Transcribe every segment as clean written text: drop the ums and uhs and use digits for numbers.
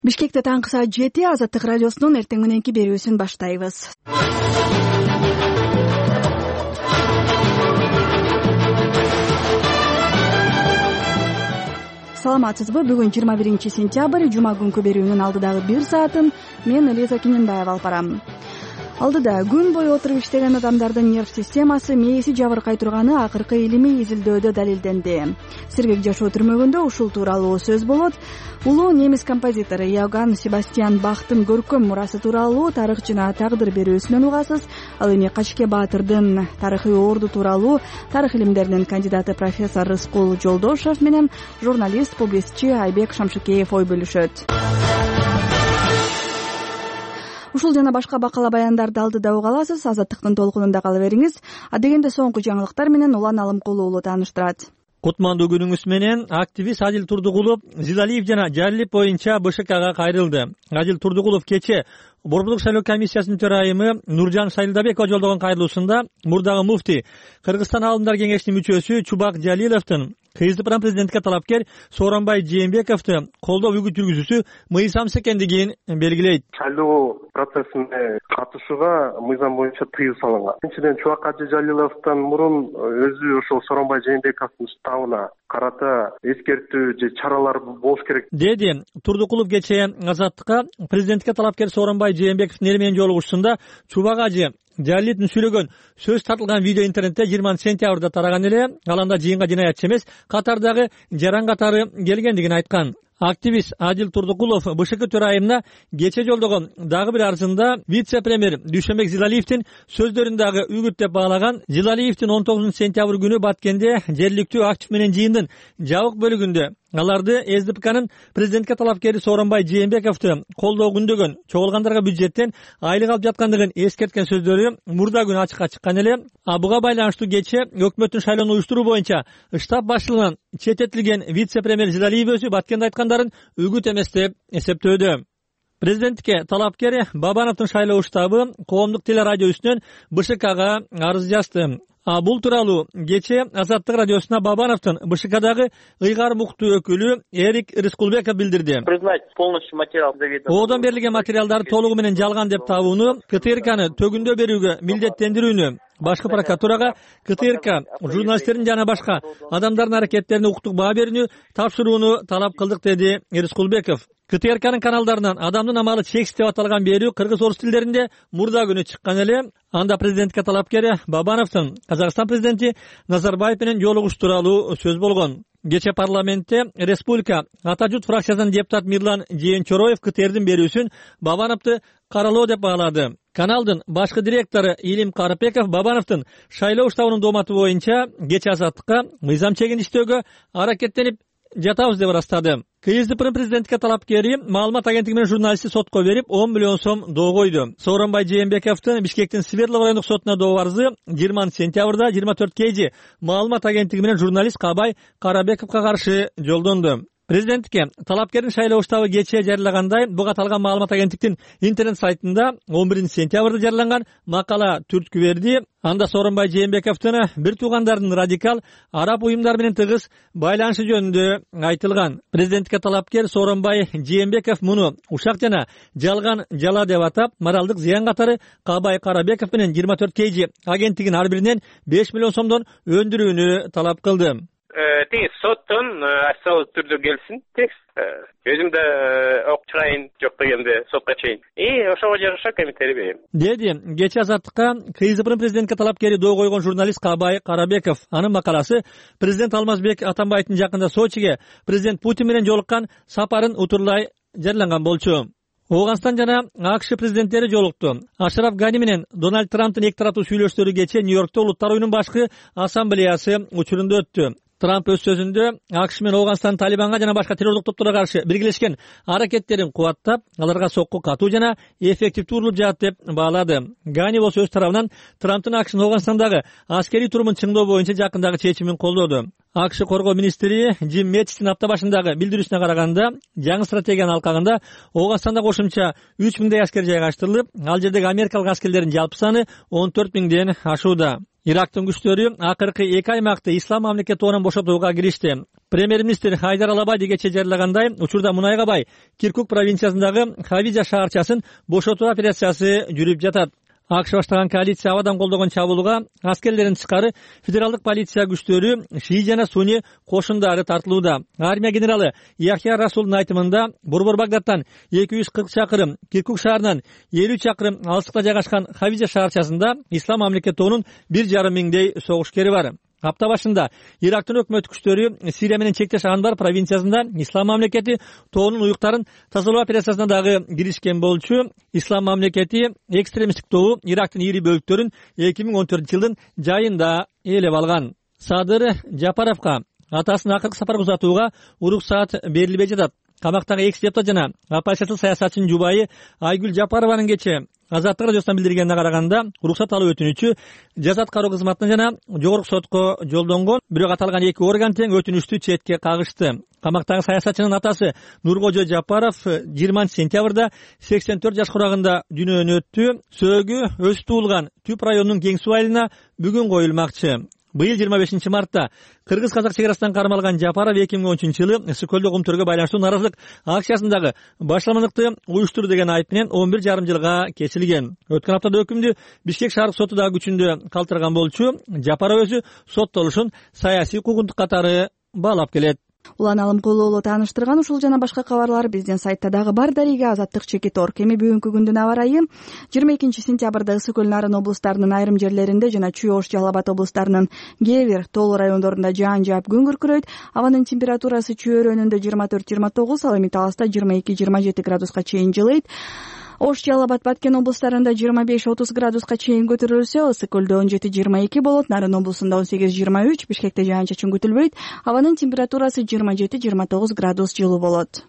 Бишкекте таңкы саат 7 Азаттык радиосунун эртең мененки берүүсүн баштайбыз. Саламатсызбы? Бүгүн 21 сентябрь, жума күнкү берүүнүн алдыдагы 1 саатын мен Элиза Киненбаева алып барам. Алдыда күн бою отуруп иштеген адамдардын нерв системасы мээси жабыркай турганы акыркы илимий изилдөөдө далилденди. Сергек жашоо түрмөгүндө ушул тууралуу сөз болот. Улуу немис композитору Иоганн Себастьян Бахтын көркөм мурасы тууралуу тарых жана тагдыр берүүсүнөн угасыз. Ал эми Качке Баатырдын тарыхый орду тууралуу тарых илимдеринин кандидаты профессор Рыскул Жолдошев менен журналист, публицистчи Айбек Шамшыкеев ой бөлүшөт. Ушул жана башка бакала баяндарды алдыда уга аласыз. Азаттыктын толкунунда кала бериңиз. Адегенде соңку жаңылыктар менен Улан Алымкулуу уулу тааныштырат. Кутмандуу күнүңүз менен. Активист Адил Турдугулов Зилалиев жана Жалилиев боюнча БШКга кайрылды. Адил Турдугулов кече Борбордук шайлоо комиссиясынын төрайымы Нуржан Шайлдабекова жолдогон кайрылуусунда мурдагы муфтий, Кыргызстан Аалымдар кеңешинин мүчөсү Чубак Жалиловдун КСДПнын президентке талапкер Сооронбай Жээнбековду колдоо үгүт жүргүзүүсү мыйзамсыз экендигин белгилейт. Шайлоо процессине катышууга мыйзам боюнча тыюу салынган. Биринчиден Чубак Жалиловдон мурун өзү ошол Сооронбай Жээнбековдун штабына карата эскертүү же чаралар болуш керек, деди. Турдукулов кечээ Азаттыкка президентке талапкер Сооронбай Жээнбековдун эл менен жолугушуусунда Чубак Ажы Жалилевдин сүйлөгөн сөз тартылган видео интернетте 20 сентябрда тараган эле. Ал анда жыйынга жинаятчы эмес, катардагы жаран катары келгендигин айткан. Активист Адил Турдукулов БШК төрайымына кече жолдогон дагы бир арызында вице-премьер Дүйшөнбек Зилалиевдин сөздөрүн дагы үгүт деп баалаган. Зилалиевдин 19 сентябрь күнү Баткенде жергиликтүү актив менен жыйындын жабык бөлүгүндө аларды СДПКнын президентке талапкери Сооронбай Жээнбековду колдоо күндөгөн, чогулгандарга бюджеттен айлык алып жаткандыгын эскерткен сөздөрү мурда күнү ачыкка чыккан эле. Буга байланыштуу кече өкмөттүн шайлоону уюштуруу боюнча штаб башчылыгынан чететилген вице-премьер Зилалиев өзү Баткенде айткандарын үгүт эмес деп эсептөөдө. Президентке талапкер Бабановдун шайлоо штабы коомдук телерадио үстүнөн БШКга арыз жазды. Бул тууралуу кече Азаттык радиосуна Бабановдун БШКдагы ыйгар муктуу өкүлү Эрик Рыскулбеков билдирди. Признать полностью материал заведомо. Одон берилген материалдарды толугу менен жалган деп табууну, КТРКны төгүндө берүүгө милдеттендирүүнү, башкы прокуратурага КТРК журналисттердин жана башка адамдардын аракеттерине укуктук баа берүүнү тапшырууну талап кылдык, деди Рыскулбеков. КТРКнын каналдарынан адамдын амалы чексиз деп аталган берүү кыргыз орус тилдеринде мурда күнү чыккан эле. Анда президентке талапкер Бабановдун Казакстан президенти Назарбаев менен жолугуш тууралуу сөз болгон. Кече парламентте Республика Ата журт фракциясынын депутат Мирлан Жээнчороев КТРдин берүүсүн Бабановду каралоо деп баалады. Каналдын башкы директору Илим Карыпеков Бабановдун шайлоо штабынын дооматы боюнча кече Азаттыкка мыйзам чегин иштөөгө аракеттенип жатабыз деп ырастады. КСДПнын президентке талапкери маалымат агенттиги менен журналистти сотко берип 10 миллион сом доо койду. Сооронбай Жээнбековдун Бишкектин Свердлов райондук сотуна доо арызы 20 сентябрда 24 KG маалымат агенттиги менен журналист Кабай Карабековго каршы жолдонду. Президентке талапкердин шайлоо штабы кечээ жарыялагандай, буга аталган маалымат агенттиктин интернет сайтында 11 сентябрда жарыяланган макала түрткү берди. Анда Сооронбай Жээнбековдун бир туугандардын радикал араб уюмдар менен тыгыз байланышы жөнүндө айтылган. Президентке талапкер Сооронбай Жээнбеков муну ушак жана жалган жала деп атап, моралдык зыян катары Кабай Карабеков менен 24 KG агенттигин ар биринен 5 миллион сомдон өндүрүүнү талап кылды. Тегиз соттон официалдуу түрдө келсин текст. Өзүм да окуп чыгайын, жок дегенде сотко чейин. Ошого жараша комментарий берем, деди кече Азаттыкка КСДПнын президентке талапкери доо койгон журналист Кабай Карабеков. Анын макаласы президент Алмазбек Атамбаевдин жакында Сочиге президент Путин менен жолуккан сапарын утурлай жарыяланган болчу. Ооганстан жана АКШ президенттери жолукту. Ашраф Гани менен Дональд Трамптын эки тараптуу сүйлөшүүлөрү кече Нью-Йоркто Улуттар оюнунун башкы ассамблеясы учурунда өттү. Трамп өз сөзүндө АКШ менен Ооганстан Талибанга жана башка террорлук топторго каршы биргелешкен аракеттерин кубаттап, аларга сокку катуу жана эффективдүү урулуп жатат деп баалады. Гани болсо өз тарабынан Трамптын АКШнын Ооганстандагы аскерий турумун чыңдоо боюнча жакындагы чечимин колдоду. АКШ коргоо министри Джим Мэттистин апта башындагы билдирүүсүнө караганда, жаңы стратегиянын алкагында Ооганстанда кошумча 3000 аскер жайгаштырылып, ал жердеги америкалык аскерлердин жалпы саны 14 000ден ашууда. Ирактын күчтөрү акыркы 2 аймакты ислам мамлекетинен бошотууга киришти. Премьер-министр Хайдар Алабади кече жарылагандай, учурда мунайга бай Киркук провинциясындагы Хавижа шаарчасын бошотуу операциясы жүрүп жатат. АКШ баштаган коалиция абадан колдогон чабуулга аскерлерин тышкары федералдык полиция күчтөрү шии жана сунни кошундары тартылууда. Армия генералы Яхья Расулдун айтымында Борбор Багдадтан 240 чакырым, Киркук шаарынан 50 чакырым алыстыкта жайгашкан Хавижа шаарчасында ислам мамлекетинин 1,5 миңдей согушкери бар. Апта башында Ирактын өкмөт күчтөрү Сирия менен чектеш Анбар провинциясында ислам мамлекети тоонун уюктарын тазалоо операциясына дагы киришкен болчу. Ислам мамлекети экстремисттик тобу Ирактын ири бөлүктөрүн 2014-жылдын жайында ээлеп алган. Садыр Жапаровго атасынын акыркы сапарга узатууга уруксаат берилбей жатат. Камактагы экс-депутат жана оппозициялык саясатчынын жубайы Айгүл Жапарованын кече Азаттык радиосуна билдиргенине караганда, уруксат алуу өтүнүчү жаза аткаруу кызматына жана жогорку сотко жолдонгон, бирок аталган 2 орган тең өтүнүштү четке кагышты. Камактагы саясатчынын атасы Нуркожо Жапаров 20-сентябрда 84 жаш курагында дүйнөдөн өттү. Сөөгү өз туулган Түп районунун Кең суу айылына бүгүн коюлмакчы. Быйыл 25-мартта Кыргыз-Казак чегарасынан кармалган Жапаров 2013-жылы Ысык-Көлдө кумтөргө байланыштуу наразылык акциясындагы башламалыкты уюштурду деген айып менен 11,5 жылга кесилген. Өткөн аптада өкүмдү Бишкек шаардык соту да күчүндө калтырган болчу. Жапаров өзү соттолушун саясий куугунтук катары баалап келет. Улан Алым Кулуулу тааныштырган ушул жана башка кабарлар биздин сайтта дагы бар. Дарига Азаттык Чекитор. Эми бүгүнкү күндүн аба ырайы 22-сентябрда Ысык-Көл Нарын облустарынын айрым жерлеринде жана Чүй Ош Жалал Абад облустарынын кээ бир тоолуу райондорунда жаан жаап күн күркүрөйт. Абанын температурасы Чүй өрөөнүндө 24-29, ал эми Таласта 22-27 градуска чейин жылыйт. Ош Жалал Абад Баткен облустарында 25-30 градуска чейин көтөрүлсө, Ысык-Көлдө 17-22 болот, Нарын облусунда 18-23, Бишкекте жаан-чачын күтүлбөйт. Абанын температурасы 27-29 градус жылуу болот.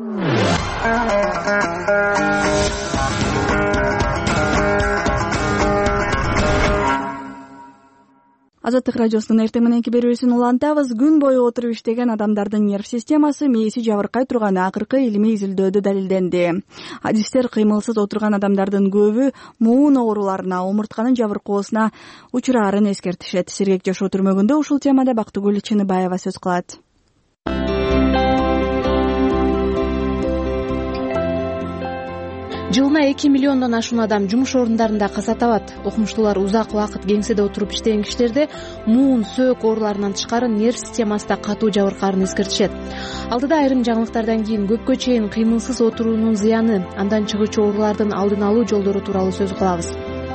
Азаттык радиосунун эртең мененки берүүсүн улантабыз. Күн бою отуруп иштеген адамдардын нерв системасы мээси жабыркай турганы акыркы илимий изилдөөдө далилденди. Адистер кыймылсыз отурган адамдардын көбү муун ооруларына, омуртканын жабыркоосуна учураарын эскертишет. Сергек жашоо түрмөгүндө ушул темада Бактыгүл Чыныбаева сөз кылат. Жылына 2 миллиондон ашуун адам жумуш орундарында каза табат. Окумуштуулар узак убакыт кеңседе отуруп иштеген кишилерде муун, сөөк ооруларынан тышкары нерв системасында катуу жабыркаарын эскертишет. Алдыда айрым жаңылыктардан кийин көпкө чейин кыймылсыз отуруунун зыяны, андан чыгуучу оорулардын алдын алуу жолдору тууралуу сөз кылабыз.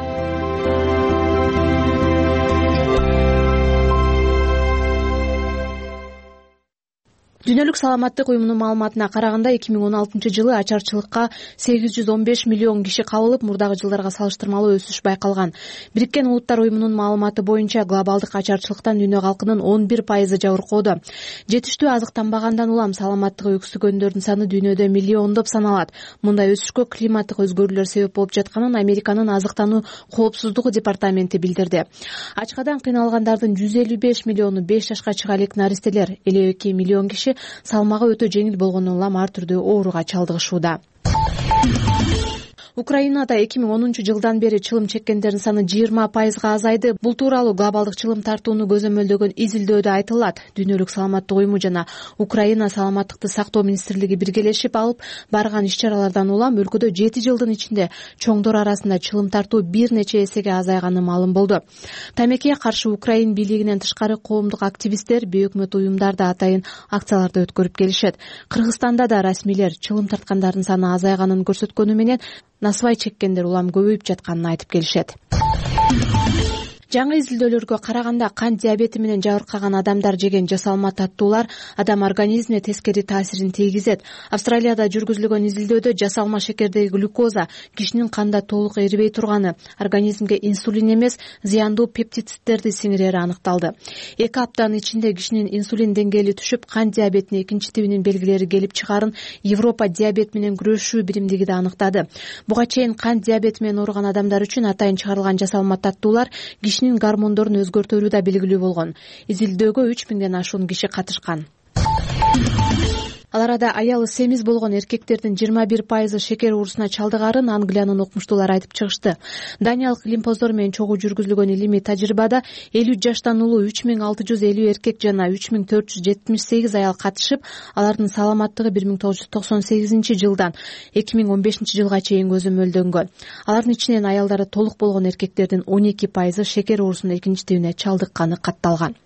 Дүйнөлүк саламаттык уюмунун маалыматына караганда 2016-жылы ачарчылыкка 815 миллион киши кабылып, мурдагы жылдарга салыштырмалуу өсүш байкалган. Бириккен Улуттар уюмунун маалыматы боюнча глобалдык ачарчылыктан дүйнө калкынын 11% жабыркоодо. Жетиштүү азыктанбагандан улам саламаттыгы өксүгөндөрдүн саны дүйнөдө миллиондоп саналат. Мындай өсүшкө климаттык өзгөрүүлөр себеп болуп жатканын Американын азыктануу коопсуздугу департаменти билдирди. Ачкадан кыйналгандардын 155 миллиону 5 жашка чыга элек наристелер, 52 миллион киши салмагы өтө жеңил болгону улам ар түрдүү ооруга чалдыгышууда. Украинада 2010-жылдан бери чылым чеккендердин саны 20%га азайды. Бул тууралуу глобалдык чылым тартууну көзөмөлдөгөн изилдөөдө айтылат. Дүйнөлүк саламаттык уюму жана Украина саламаттыкты сактоо министрлиги биргелешип алып барган иш-чаралардан улам өлкөдө 7 жылдын ичинде чоңдор арасында чылым тартуу бир нече эсеге азайганы маалым болду. Тамекиге каршы Украин бийлигинен тышкары коомдук активисттер, бейөкмөт уюмдар да атайын акцияларды өткөрүп келишет. Кыргызстанда да расмийлер чылым тарткандардын саны азайганын көрсөткөнү менен насыбай чеккендер улам көбөйүп жатканын айтып келишет. Жаңы изилдөөлөргө караганда кант диабети менен жабыркаган адамдар жеген жасалма таттуулар адам организмине тескери таасирин тийгизет. Австралияда жүргүзүлгөн изилдөөдө жасалма шекердеги глюкоза кишинин канда толук эрибей турганы, организмге инсулин эмес, зыяндуу пептидтерди сиңирери аныкталды. 2 аптанын ичинде кишинин инсулин деңгээли түшүп, кант диабетинин 2-тибинин белгилери келип чыгарын Европа диабет менен күрөшүү биримдиги да аныктады. Буга чейин кант диабети менен ооруган адамдар үчүн атайын чыгарылган жасалма таттуулар кишинин гормондорун өзгөртөрү да белгилүү болгон. Изилдөөгө 3000ден ашуун киши катышкан. Ал арада аялы семиз болгон эркектердин 21% шекер оорусуна чалдыгарын Англиянын окумуштуулары айтып чыгышты. Даниялык лимпоздор менен чогуу жүргүзүлгөн илимий тажрыйбада 50 жаштан улуу 3650 эркек жана 3478 аял катышып, алардын саламаттыгы 1998 2015 жылга чейин көзөмөлдөнгөн. Алардын ичинен аялдары толук болгон эркектердин 12% шекер оорусунун экинчитибине чалдыкканы катталган.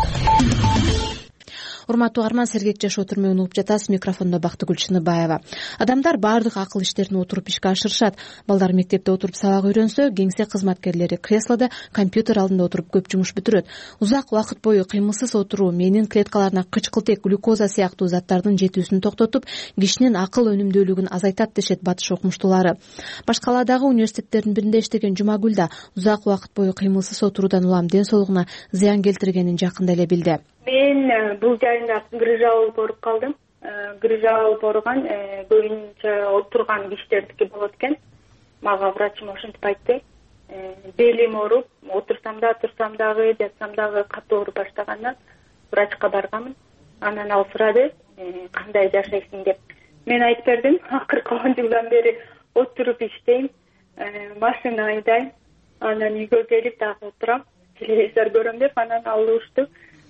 Урматтуу угарман, сергек жашоо түрмөгүн угуп жатасыз. Микрофондо Бактыгүл Чыныбаева. Адамдар баардык акыл иштерин отуруп ишке ашырышат. Балдар мектепте отуруп сабак үйрөнсө, кеңсе кызматкерлери креслода компьютер алдында отуруп көп жумуш бүтүрөт. Узак убакыт бою кыймылсыз отуруу мээнин клеткаларына кычкылтек, глюкоза сыяктуу заттардын жетүүсүн токтотуп, кишинин акыл өнүмдүүлүгүн азайтат дешет батыш окумуштуулары. Башкаладагы университеттердин биринде иштеген Жумагүл да узак убакыт бою кыймылсыз отуруудан улам ден соолугуна зыян келтиргенин жакында эле билди. Мен бул жайында грыжа болуп ооруп калдым. Грыжа болуп ооруган көбүнчө отурган кишилердики болот экен. Мага врачым ошентип айтты. Белим ооруп, отурсам да, турсам дагы, жатсам дагы катуу ооруп баштагандан врачка барганмын. Анан ал сурады, кандай жашайсың деп. Мен айтып бердим, акыркы 10 жылдан бери отуруп иштейм, машина айдайм, анан үйгө келип дагы отурам, телевизор көрөм деп. Анан ал урушту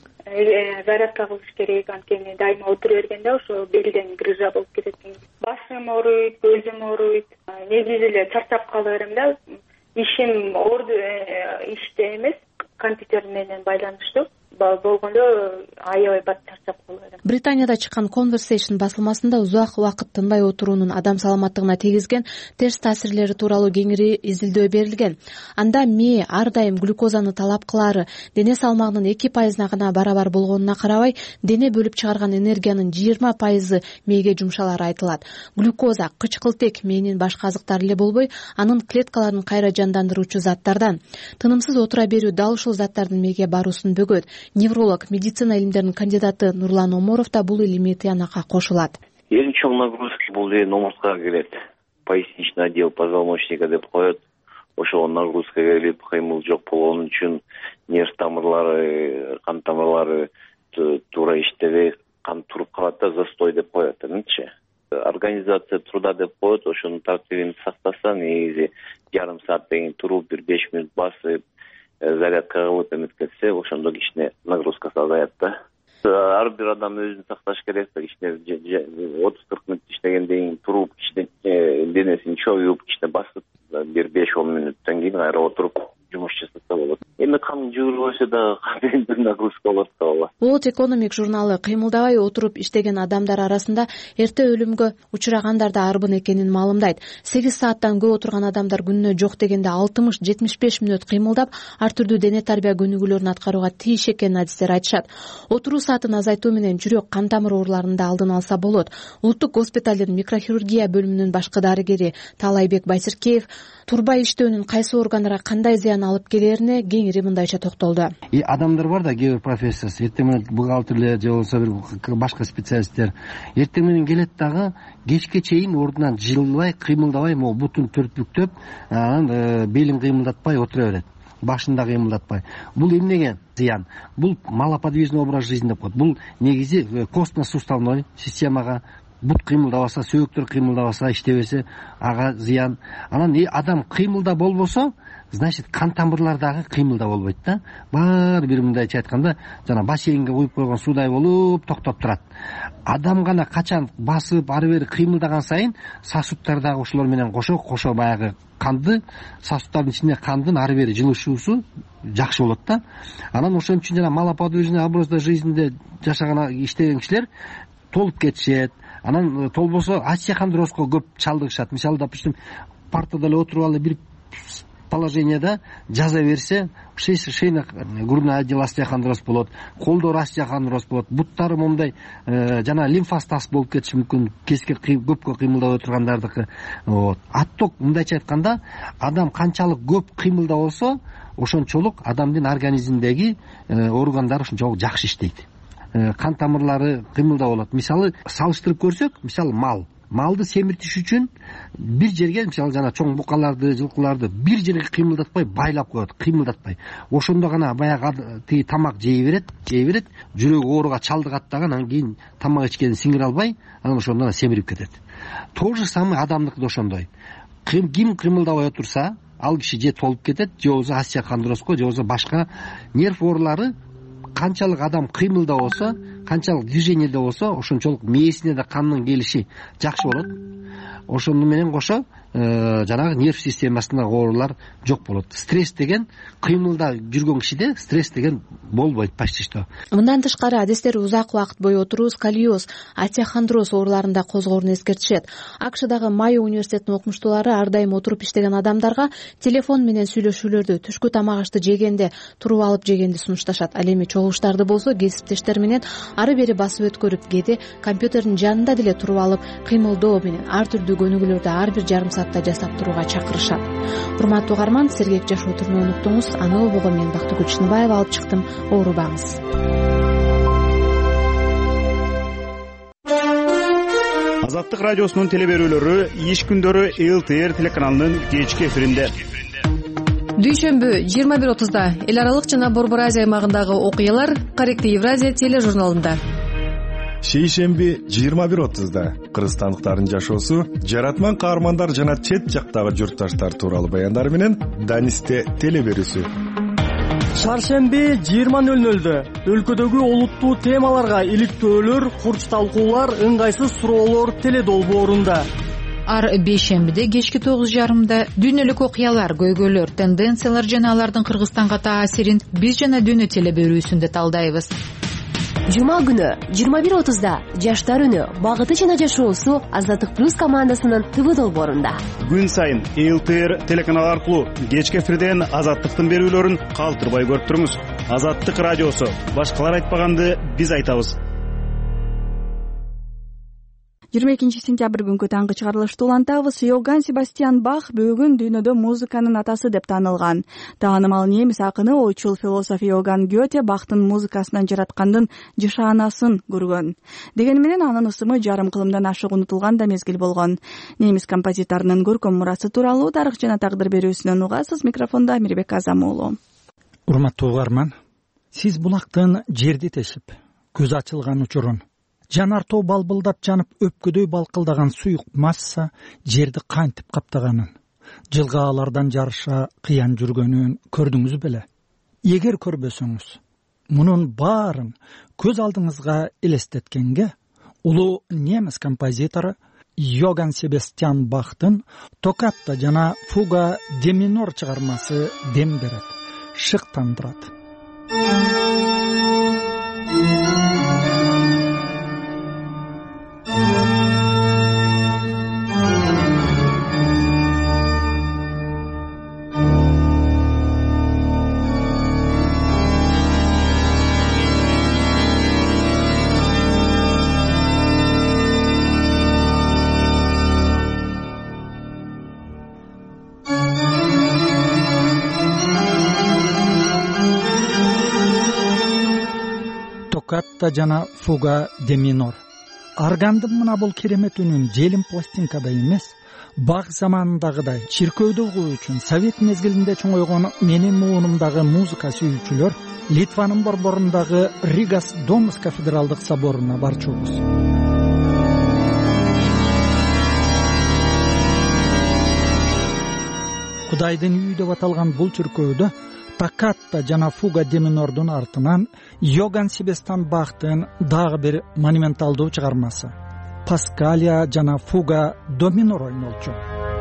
зарядка кылыш керек, анткени дайыма отура бергенде ошо белден грыжа болуп кетет. Башым ооруйт, көзүм ооруйт. Негизи эле чарчап кала берем да. Ишим иште эмес, компьютер менен байланыштуу болгондо аябай бат чарчап кала берем. Британияда чыккан Conversation басылмасында узак убакыт тынбай отуруунун адам саламаттыгына тийгизген терс таасирлери тууралуу кеңири изилдөө берилген. Анда мээ ар дайым глюкозаны талап кылаары, дене салмагынын 2%-на гана барабар болгонуна карабай, дене бөлүп чыгарган энергиянын 20% мээге жумшалары айтылат. Глюкоза кычкылтек мээнин башка азыктары эле болбой, анын клеткаларын кайра жандандыруучу заттардан. Тынымсыз отура берүү дал ушул заттардын мээге баруусун бөгөт. Невролог, медицина илимдеринин кандидаты Нурлан Оморов да бул илимий тыянакка кошулат. Эң чоң нагрузка бул омурткага келет. Поясничный отдел позвоночника деп коет. Ошол нагрузка келип, кыймыл жок болгон үчүн нерв тамырлары, кан тамырлары туура иштебей, кан туруп калат да, застой деп коет. Организация труда деп коет. Ошонун тартибин сактаса, негизи жарым саат деген туруп, 1-5 мүнөт басып, зарядка кылып эметкетсе, ошондо кичине нагрузкасы азаят да. Ар бир адам өзүн сакташ керек да, кичине 30-40 мүнөт иштегенден кийин туруп, кичине денесин чоюп, кичине басып, 1-5-10 мүнөттөн кийин кайра отуруп жумуш жасаса болот. Эми кан жүгүрбөсө да кандайдыр нагрузка болот да ооба. World Economic журналы кыймылдабай отуруп иштеген адамдар арасында эрте өлүмгө учурагандар да арбын экенин маалымдайт. 8 сааттан көп отурган адамдар күнүнө жок дегенде 60-75 мүнөт кыймылдап, ар түрдүү дене тарбия көнүгүүлөрүн аткарууга тийиш экенин адистер айтышат. Отуруу саатын азайтуу менен жүрөк кан тамыр ооруларын да алдын алса болот. Улуттук госпиталдын микрохирургия бөлүмүнүн башкы дарыгери Таалайбек Байсиркеев турбай иштөөнүн кайсы органдарга кандай зыян алып келерине кеңири мындайча токтолду. Адамдар бар да, кээ бир профессия, эртең менен бухгалтерлер же болбосо бир башка специалисттер эртең менен келет дагы кечке чейин ордунан жылбай, кыймылдабай, могу бутун төртбүктөп, анан белин кыймылдатпай отура берет. Башында кыймылдатпай. Бул эмнеге зыян? Бул малоподвижный образ жизни деп коет. Бул негизи костно-суставной системага бут кыймылдабаса, сөөктөр кыймылдабаса, иштебесе, ага зыян. Анан адам кыймылда болбосо, значит, кан тамырлар дагы кыймылда болбойт да. Баары бир мындайча айтканда, жана бассейнге куюп койгон суудай болуп токтоп турат. Адам гана качан басып, ары бери кыймылдаган сайын сосудтар дагы ошолор менен кошо баягы канды, сосудтардын ичинде кандын ары бери жылышуусу жакшы болот да. Анан ошон үчүн жана малоподвижный образда жизньде жашаган, иштеген кишилер толуп кетишет. Анан толбосо остеохондрозго көп чалдыгышат. Мисалы, допустим, партада эле отуруп алып бир положенияда жаза берсе, шейно-грудной отдел остеохондроз болот, колдор остеохондроз болот, буттары момундай жана лимфостаз болуп кетиши мүмкүн, кеске көпкө кыймылдап отургандардыкы. Атток мындайча айтканда, адам канчалык көп кыймылдап болсо, ошончолук адамдын организминдеги органдары ошончолук жакшы иштейт. Кан тамырлары кыймылдап болот. Мисалы салыштырып көрсөк, мисалы малды семиртиш үчүн бир жерге мисалы жана чоң букаларды, жылкыларды бир жерге кыймылдатпай байлап коет, кыймылдатпай. Ошондо гана баягы тиги тамак жей берет, жүрөгү ооруга чалдыгат дагы, анан кийин тамак ичкенин сиңире албай, анан ошондо семирип кетет. То же самое адамдыкы да ошондой. Ким кыймылдабай отурса, ал киши же толуп кетет, же болбосо остеохондрозго, же болбосо башка нерв оорулары. Канчалык адам кыймылда болсо, канчалык движениеде болсо, ошончолук мээсине да кандын келиши жакшы болот. Ошону менен кошо жанагы нерв системасындагы оорулар жок болот. Стресс деген кыймылда жүргөн кишиде стресс деген болбойт почти что. Мындан тышкары адистер узак убакыт бою отуруу сколиоз, остеохондроз ооруларында козгоорун эскертишет. АКШдагы Майо университетинин окумуштуулары ар дайым отуруп иштеген адамдарга телефон менен сүйлөшүүлөрдү, түшкү тамак ашты жегенде туруп алып жегенди сунушташат. Ал эми чогулуштарды болсо кесиптештер менен ары бери басып өткөрүп, кээде компьютердин жанында деле туруп алып кыймылдоо менен ар түрдүү көнүгүүлөрдү ар бир жарым саатта жасап турууга чакырышат. Урматтуу угарман, сергек жашоо түрүнө унуктуңуз. Аны обого мен Бактыгүл Чыныбаева алып чыктым. Оорубаңыз. Азаттык радиосунун телеберүүлөрү иш күндөрү ЛТР телеканалынын кечки эфиринде. Дүйшөмбү 21:30-да эл аралык жана Борбор Азия аймагындагы окуялар Корректив Евразия тележурналында. Шейшемби 21:30-да кыргызстандыктардын жашоосу, жаратман каармандар жана чет жактагы журтташтар тууралуу баяндар менен Данисте телеберүүсү. Шаршемби 20:00-дө өлкөдөгү олуттуу темаларга иликтөөлөр, курч талкуулар, ыңгайсыз суроолор теледолбоорунда. Ар бейшембиде кечки 9:30-да дүйнөлүк окуялар, көйгөйлөр, тенденциялар жана алардын Кыргызстанга таасирин биз жана дүйнө телеберүүсүндө талдайбыз. Жума күнү 21:30-да жаштар үнү, багыты жана жашоосу Азаттык плюс командасынын ТВ долбоорунда. Күн сайын ЛТР телеканалы аркылуу кечки эфирден Азаттыктын берүүлөрүн калтырбай көрүп туруңуз. Азаттык радиосу, башкалар айтпаганды биз айтабыз. 22-сентябрь күнкү таңкы чыгарылышты улантабыз. Йоганн Себастьян Бах бүгүн дүйнөдө музыканын атасы деп таанылган. Таанымал немис акыны, ойчул философ Йоганн Гёте Бахтын музыкасынан жараткандын жашаанасын көргөн. Дегени менен анын ысымы жарым кылымдан ашык унутулган да мезгил болгон. Немис композиторунун көркөм мурасы тууралуу тарых жана тагдыр берүүсүнөн угасыз. Микрофондо Мирбек Азамуулу. Урматтуу угарман, сиз булактын жерди тешип, көз ачылган учурун, жанар тоо балбылдап жанып өпкөдөй балкылдаган суюк масса жерди кантип каптаганын, жылгаалардан жарыша кыян жүргөнүн көрдүңүз беле? Эгер көрбөсөңүз, мунун баарын көз алдыңызга элестеткенге улуу немис композитору Йоганн Себастьян Бахтын Токката жана Фуга де минор чыгармасы дем берет, шыктандырат. Токката жана Фуга де минор. Аргандын мына бул керемет үнүн желим пластинкада эмес, Бах заманындагыдай чиркөөдө угуу үчүн Совет мезгилинде чоңойгон менин муунумдагы музыка сүйүүчүлөр Литванын борборундагы Ригас Домус кафедралдык соборуна барчубуз. Кудайдын үйү деп аталган бул чиркөөдө Токката жана Фуга де минордун артынан Йоганн Себастьян Бахтын дагы бир монументалдуу чыгармасы Паскалия жана Фуга до минор ойнолчу.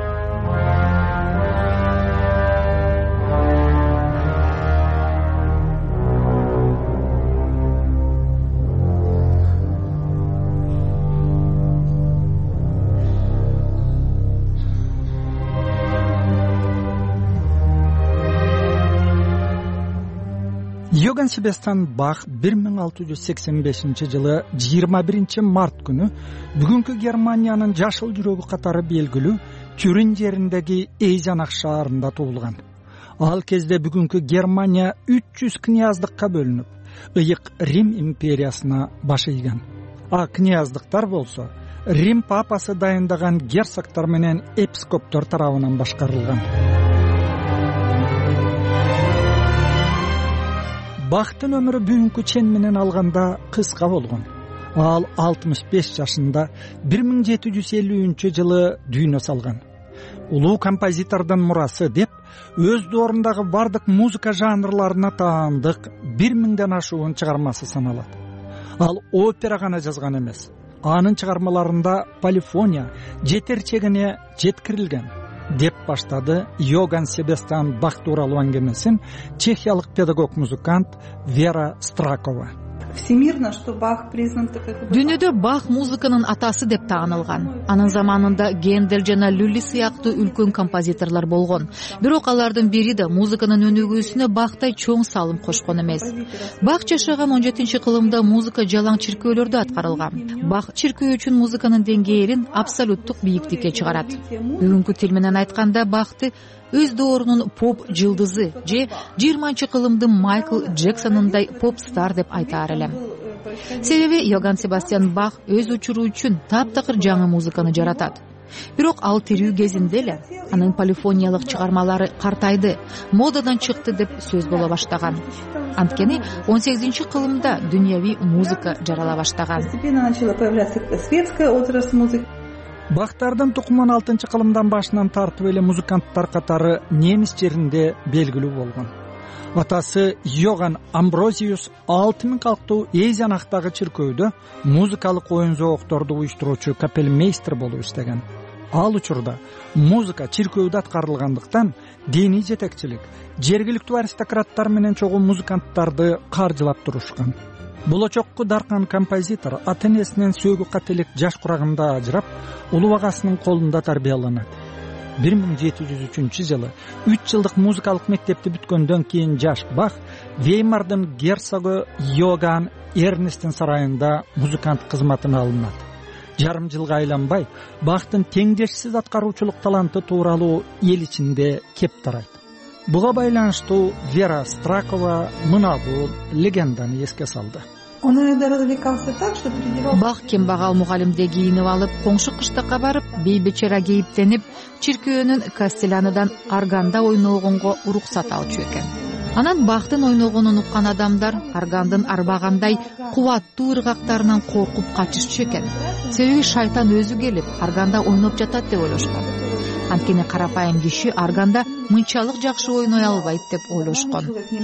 Йоганн Себастьян Бах 1685-жылы 21 март күнү бүгүнкү Германиянын жашыл жүрөгү катары белгилүү Тюрин жериндеги Эйзенах шаарында туулган. Ал кезде бүгүнкү Германия 300 князьдыкка бөлүнүп, ыйык Рим империясына баш ийген. А князьдыктар болсо Рим папасы дайындаган герцогтор менен епископтор тарабынан башкарылган. Бахтын өмүрү бүгүнкү чен менен алганда кыска болгон. Ал 65 жашында 1750-жылы дүйнө салган. Улуу композитордун мурасы деп өз доорундагы бардык музыка жанрларына таандык 1000ден ашуун чыгармасы саналат. Ал опера гана жазган эмес. Анын чыгармаларында полифония жетерчегине жеткирилген деп баштады Йоган Себастьян Бах тууралуу аңгемесин чехиялык педагог музыкант Вера Стракова. Всемирно, что Бах признан как Дүйнөдө Бах музыканын атасы деп таанылган. Анын заманында Гендель жана Люли сыяктуу үлкөн композиторлор болгон. Бирок алардын бири да музыканын өнүгүүсүнө Бахтай чоң салым кошкон эмес. Бах жашаган 17-кылымда музыка жалаң чиркөөлөрдө аткарылган. Бах чиркөө үчүн музыканын деңгээлин абсолюттук бийиктикке чыгарат. Бүгүнкү тил менен айтканда Бахты өз доорунун поп жылдызы же 20-кылымдын Майкл Джексонундай поп-стар деп айтаар элем. Себеби Йоган Себастьян Бах өз учуру үчүн таптакыр жаңы музыканы жаратат. Бирок ал тирүү кезинде эле анын полифониялык чыгармалары картайды, модадан чыкты деп сөз боло баштаган. Анткени 18-кылымда дүйнөви музыка жарала баштаган. Бахтардын тукумун 6-кылымдан башынан тартып эле музыканттар катары немис жеринде белгилүү болгон. Атасы Йоган Амброзиус 6000 калктуу Эйзянактагы чиркөөдө музыкалык оюн-жоокторду уюштуруучу капелмейстер болуп иштеген. Ал учурда музыка чиркөөдө аткарылгандыктан диний жетекчилик жергиликтүү аристократтар менен чогуу музыканттарды каржылап турушкан. Болочокку даркан композитор ата-энесинен сөөгү кателик жаш курагында ажырап, улуу агасынын колунда тарбияланат. 1703-жылы 3 жылдык музыкалык мектепти бүткөндөн кийин жаш Бах Веймардын герцогу Йоган Эрнесттин сарайында музыкант кызматына алынат. Жарым жылга айланбай Бахтын теңдешсиз аткаруучулук таланты тууралуу эл ичинде кеп тарайт. Буга байланыштуу Вера Стракова мына бул легенданы эске салды. Бах кембагал мугалимде кийинип алып, коңшу кыштакка барып, бейбечара кейиптенип, чиркөөнүн кастеляныдан органда ойногонго уруксат алчу экен. Анан Бахтын ойногонун уккан адамдар органдын арбагандай кубаттуу ыргактарынан коркуп качышчу экен. Себеби шайтан өзү келип, органда ойноп жатат деп ойлошкон. Анткени карапайым киши органда мынчалык жакшы ойной албайт деп ойлошкон.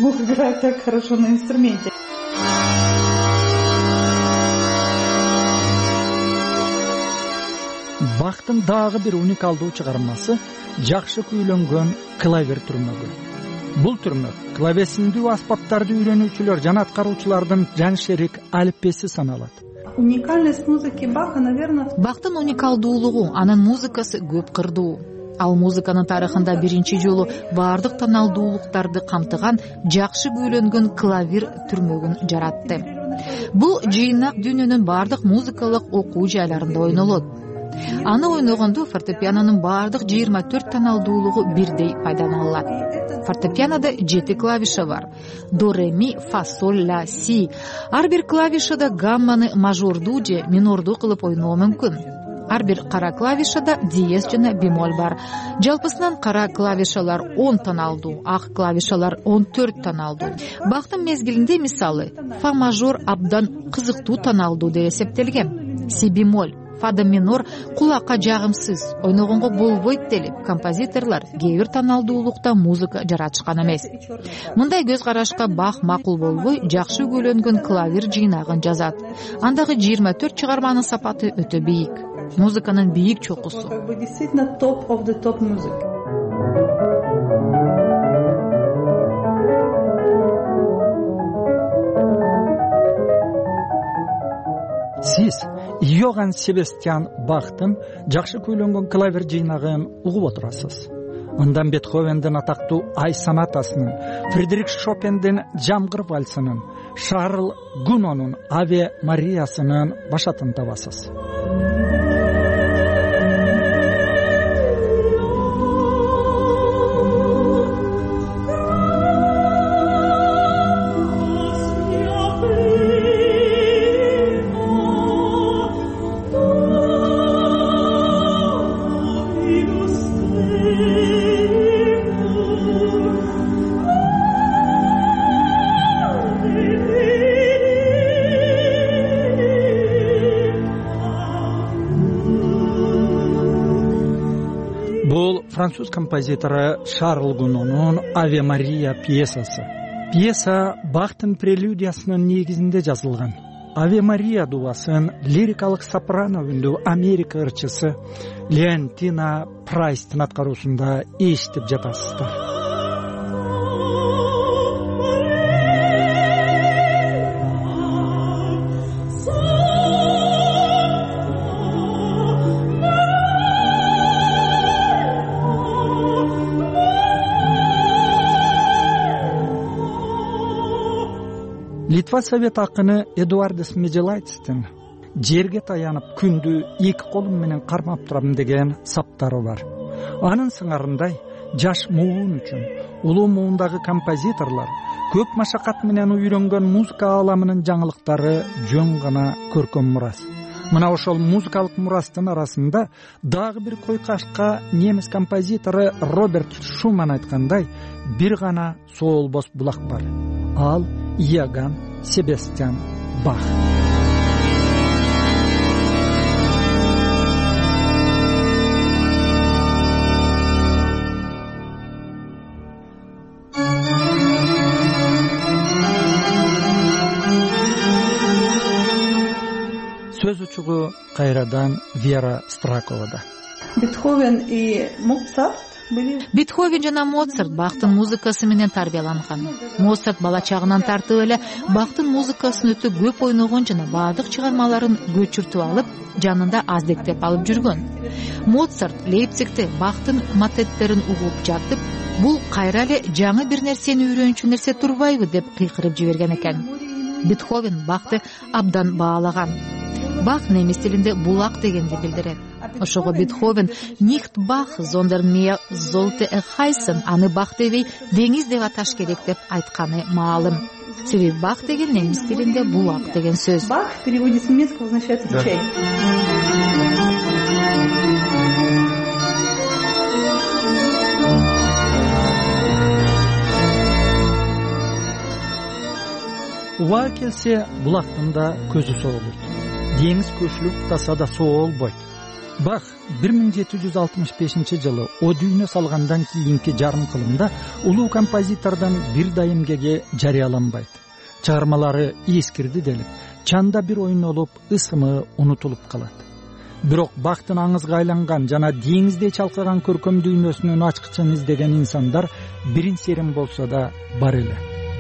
Бахтын дагы бир уникалдуу чыгармасы жакшы күүлөнгөн клавир түрмөгү. Бул түрмөк клавесиндүү аспаптарды үйрөнүүчүлөр жана аткаруучулардын жаншерик алиппеси саналат. Уникальность музыки Баха, наверное, Бахтын уникалдуулугу анын музыкасы көп кырдуу. Ал музыканын тарыхында биринчи жолу бардык таналдуулуктарды камтыган жакшы күүлөнгөн клавир түрмөгүн жаратты. Бул жыйнак дүйнөнүн бардык музыкалык окуу жайларында ойнолот. Аны ойногондо фортепианонун бардык 24 таналдуулугу бирдей пайдаланылат. Фортепианода 7 клавиша бар. До, ре, ми, фа, соль, ла, си. Ар бир клавишада гамманы мажордуу же минордуу кылып ойноо мүмкүн. Ар бир кара клавишада диез жана бемоль бар. Жалпысынан кара клавишалар 10 таналдуу, ак клавишалар 14 таналдуу. Бахтын мезгилинде мисалы фа мажор абдан кызыктуу таналдуу деп эсептелген. Си бемоль, фада минор кулакка жагымсыз, ойногонго болбойт делип композиторлор кээ бир таналдуулукта музыка жаратышкан эмес. Мындай көз карашка Бах макул болбой, жакшы күүлөнгөн клавир жыйнагын жазат. Андагы 24 чыгарманын сапаты өтө бийик. Музыканын бийик чокусу. Действительно топ of the top music. Сиз Йоган Себастьян Бахтын жакшы күүлөнгөн клавир жыйнагын угуп отурасыз. Мындан Бетховендин атактуу Ай сонатасынын, Фредерик Шопендин Жамгыр вальсынын, Шарл Гунонун Аве Мариясынын башатын табасыз. бул француз композитору Шарль Гунонун Аве Мария пьесасы. Пьеса Бахтын прелюдиясынын негизинде жазылган. Аве Мария дубасын лирикалык сопрано үндүү Америка ырчысы Леонтина Прайстын аткаруусунда эшитип жатасыздар. Литва совет акыны Эдуардес Меджелайцтин жерге таянып күндү эки колум менен кармап турам деген саптары бар. Анын сыңарындай жаш муун үчүн улуу муундагы композиторлор көп машакат менен үйрөнгөн музыка ааламынын жаңылыктары жөн гана көркөм мурас. Мына ошол музыкалык мурастын арасында дагы бир койкашка немис композитору Роберт Шуман айткандай бир гана соолбос булак бар. Ал Иоганн Себастьян Бах. Сөз учугу кайрадан Вера Страковада. Бетховен и Моцарт Бетховен жана Моцарт Бахтын музыкасы менен тарбияланган. Моцарт бала чагынан тартып эле Бахтын музыкасын өтө көп ойногон жана баардык чыгармаларын көчүртүп алып, жанында аздектеп алып жүргөн. Моцарт Лейпцигте Бахтын матеттерин угуп жатып, бул кайра эле жаңы бир нерсени үйрөнчү нерсе турбайбы деп кыйкырып жиберген экен. Бетховен Бахты абдан баалаган. Бах немис тилинде булак дегенди билдирет. Ошого Бетховен «Nicht Bach, sondern mehr sollte heißen», аны Бах дебей деңиз деп аташ керек деп айтканы маалым. Себеби Бах деген немис тилинде булак деген сөз. Бах в переводе с немецкого означает ручей. Уа келсе булактын да көзү соолойт. Деңиз көчүлүп таса да соолбойт. Бах 1765 жылы о дүйнө салгандан кийинки жарым кылымда улуу композитордон бир дайымгеге жарыяланбайт. Чыгармалары эскирди делип, чанда бир ойнолуп, ысымы унутулуп калат. Бирок Бахтын аңызга айланган жана деңизде чалкаган көркөм дүйнөсүнүн ачкычын издеген инсандар бирин серин болсо да бар эле.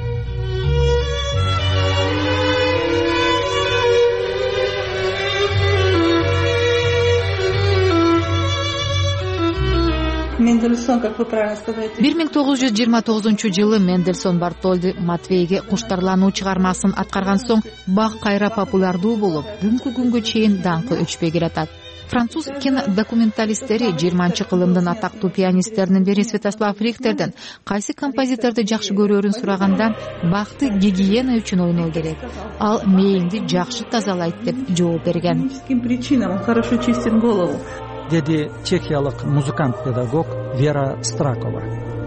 Мендельсон, как вы правильно сказали. 1929 жылы Мендельсон Бартольди Матвейге куштарлануу чыгармасын аткарган соң Бах кайра популярдуу болуп, бүгүнкү күнгө чейин даңкы өчпөй келатат. Француз кинодокументалисттери 20-кылымдын атактуу пианисттеринин бири Святослав Рихтерден кайсы композиторду жакшы көрөрүн сурагандан Бахты гигиена үчүн ойноо керек. Ал мээңди жакшы тазалайт деп жооп берген. Причинам он хорошо чистит голову. Деди чехиялык музыкант-педагог Вера Стракова.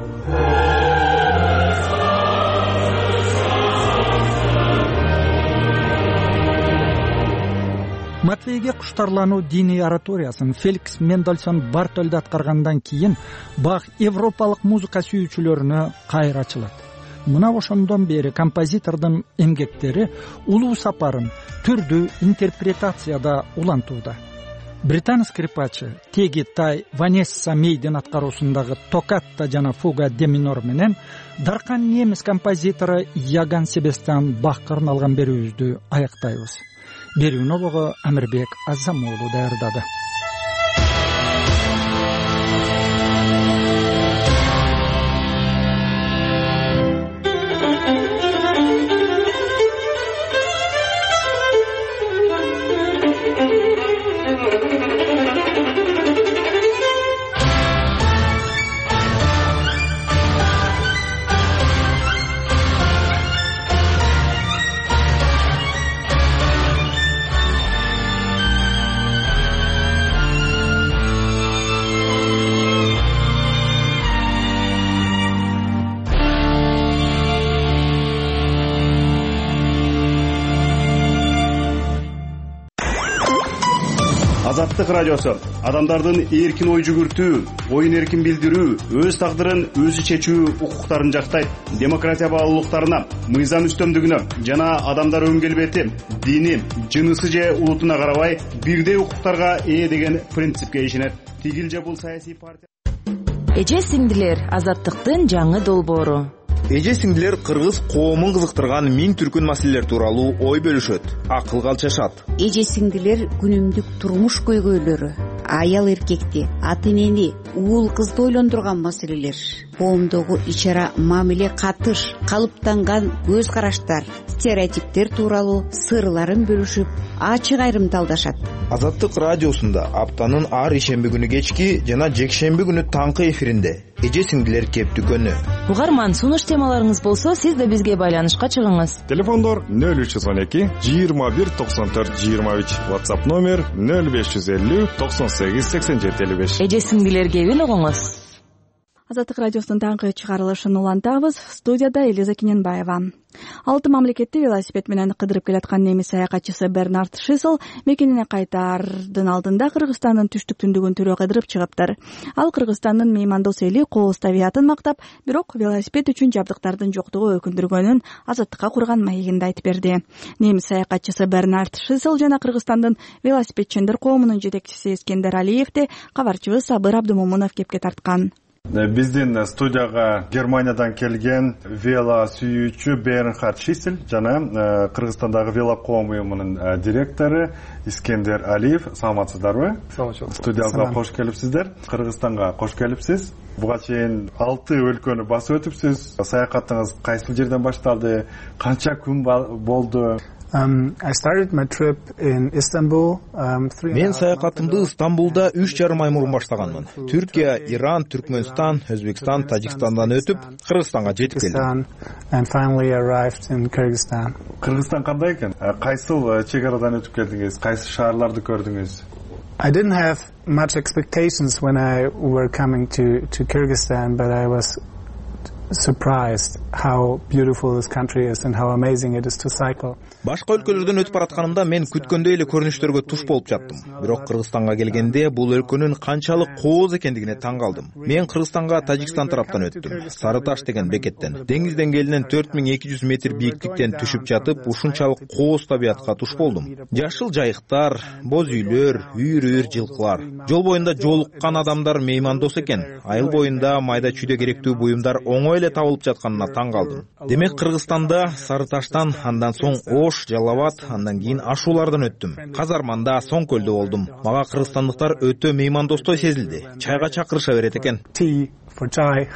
Матвейге куштарлануу диний ораториясын Феликс Мендельсон Бартольди аткаргандан кийин Бах европалык музыка сүйүүчүлөрүнө кайра ачылат. Мына ошондон бери композитордун эмгектери улуу сапарын түрдүү интерпретацияда улантууда. Британ скрипачы Теги Тай Ванесса Мейдин аткаруусундагы Токката жана Фуга де минор менен даркан немис композитору Иоганн Себастьян Бахка арналган берүүбүздү аяктайбыз. Берүүнү Амирбек Азамоğlu даярдады. Азаттык радиосу адамдардын эркин ой жүгүртүү, оюн эркин билдирүү, өз тагдырын өзү чечүү укуктарын жактайт. Демократия баалуулуктарына, мыйзам үстөмдүгүнө жана адамдар өн келбети, дини, жынысы же улутуна карабай бирдей укуктарга ээ деген принципке ишенет. Тигил же бул саясий партия. Эже сиңдилер, азаттыктын жаңы долбоору. Эже сиңдилер кыргыз коомун кызыктырган миң түркүн маселелер тууралуу ой бөлүшөт, акылга алчашат. Эже сиңдилер күнүмдүк турмуш көйгөйлөрү, аял эркекти, ата энени, уул кызды ойлондурган маселелер, коомдогу ич-ара мамиле катыш, калыптанган көз караштар, стереотиптер тууралуу сырларын бөлүшүп, ачык айрымталдашат. Азаттык радиосунда аптанын ар ишемби күнү кечки жана жекшемби күнү таңкы эфиринде эже сиңдилер кептүкөнү. Угарман, сунуш темаларыңыз болсо, сиз да бизге байланышка чыгыңыз. Телефондор 0312 21 94 23, WhatsApp номер 0550 98 87 55. Эже сиңдилер кебин угуңуз. Азаттык радиосунун таңкы чыгарылышын улантабыз. Студияда Элиза Кененбаева. 6 мамлекетти велосипед менен кыдырып келаткан немис саякатчысы Бернард Шисел мекенине кайтаардын алдында Кыргызстандын түштүк-түндүгүн түрө кыдырып чыгыптыр. Ал Кыргызстандын меймандос эли кооз табиятын мактап, бирок велосипед үчүн жабдыктардын жоктугу өкүндүргөнүн Азаттыкка курган маегинде айтып берди. Немис саякатчысы Бернард Шисел жана Кыргызстандын велосипедчиндер коомунун жетекчиси Эскендер Алиевди кабарчыбыз Сабыр Абдымомунов кепке тарткан. Биздин студияга Германиядан келген вело сүйүүчү Бернард Шисель жана Кыргызстандагы вело коом уюмунун директору Эскендер Алиев. Саламатсыздарбы? Студиябызга кош келипсиздер. Кыргызстанга кош келипсиз. Буга чейин 6 өлкөнү басып өтүпсүз. Саякатыңыз кайсыл жерден башталды? Канча күн болду? I started my trip in Istanbul. Мен саякатымды Стамбулда 3,5 ай мурун баштаганмын. Түркия, Иран, Түркмөнстан, Өзбекстан, Тажикстандан өтүп, Кыргызстанга жетип келдим. And finally arrived in Kyrgyzstan. Кыргызстан кандай экен? Кайсыл чегарадан өтүп келдиңиз? Кайсы шаарларды көрдүңүз? I didn't have much expectations when I were coming to Kyrgyzstan, but I was surprised how beautiful this country is and how amazing it is to cycle. Башка өлкөлөрдөн өтүп баратканымда мен күткөндөй эле көрүнүштөргө туш болуп жаттым. Бирок Кыргызстанга келгенде бул өлкөнүн канчалык кооз экендигине таң калдым. Мен Кыргызстанга Тажикстан тараптан өттүм. Сары Таш деген бекеттен. Деңиз деңгээлинен 4200 метр бийиктиктен түшүп жатып, ушунчалык кооз табиятка туш болдум. Жашыл жайыктар, боз үйлөр, үйүр жылкылар. Жол боюнда жолуккан адамдар меймандос экен. Айыл боюнда майда чүйдө керектүү буюмдар оңой эле табылып жатканына таң калдым. Демек Кыргызстанда Сары Таштан, андан соң Ош, Жалалабад, андан кийин Ашуулардан өттүм. Казарманда, Соңкөлдө болдум. Мага кыргызстандыктар өтө меймандостой сезилди. Чайга чакырыша берет экен. Tea for chai,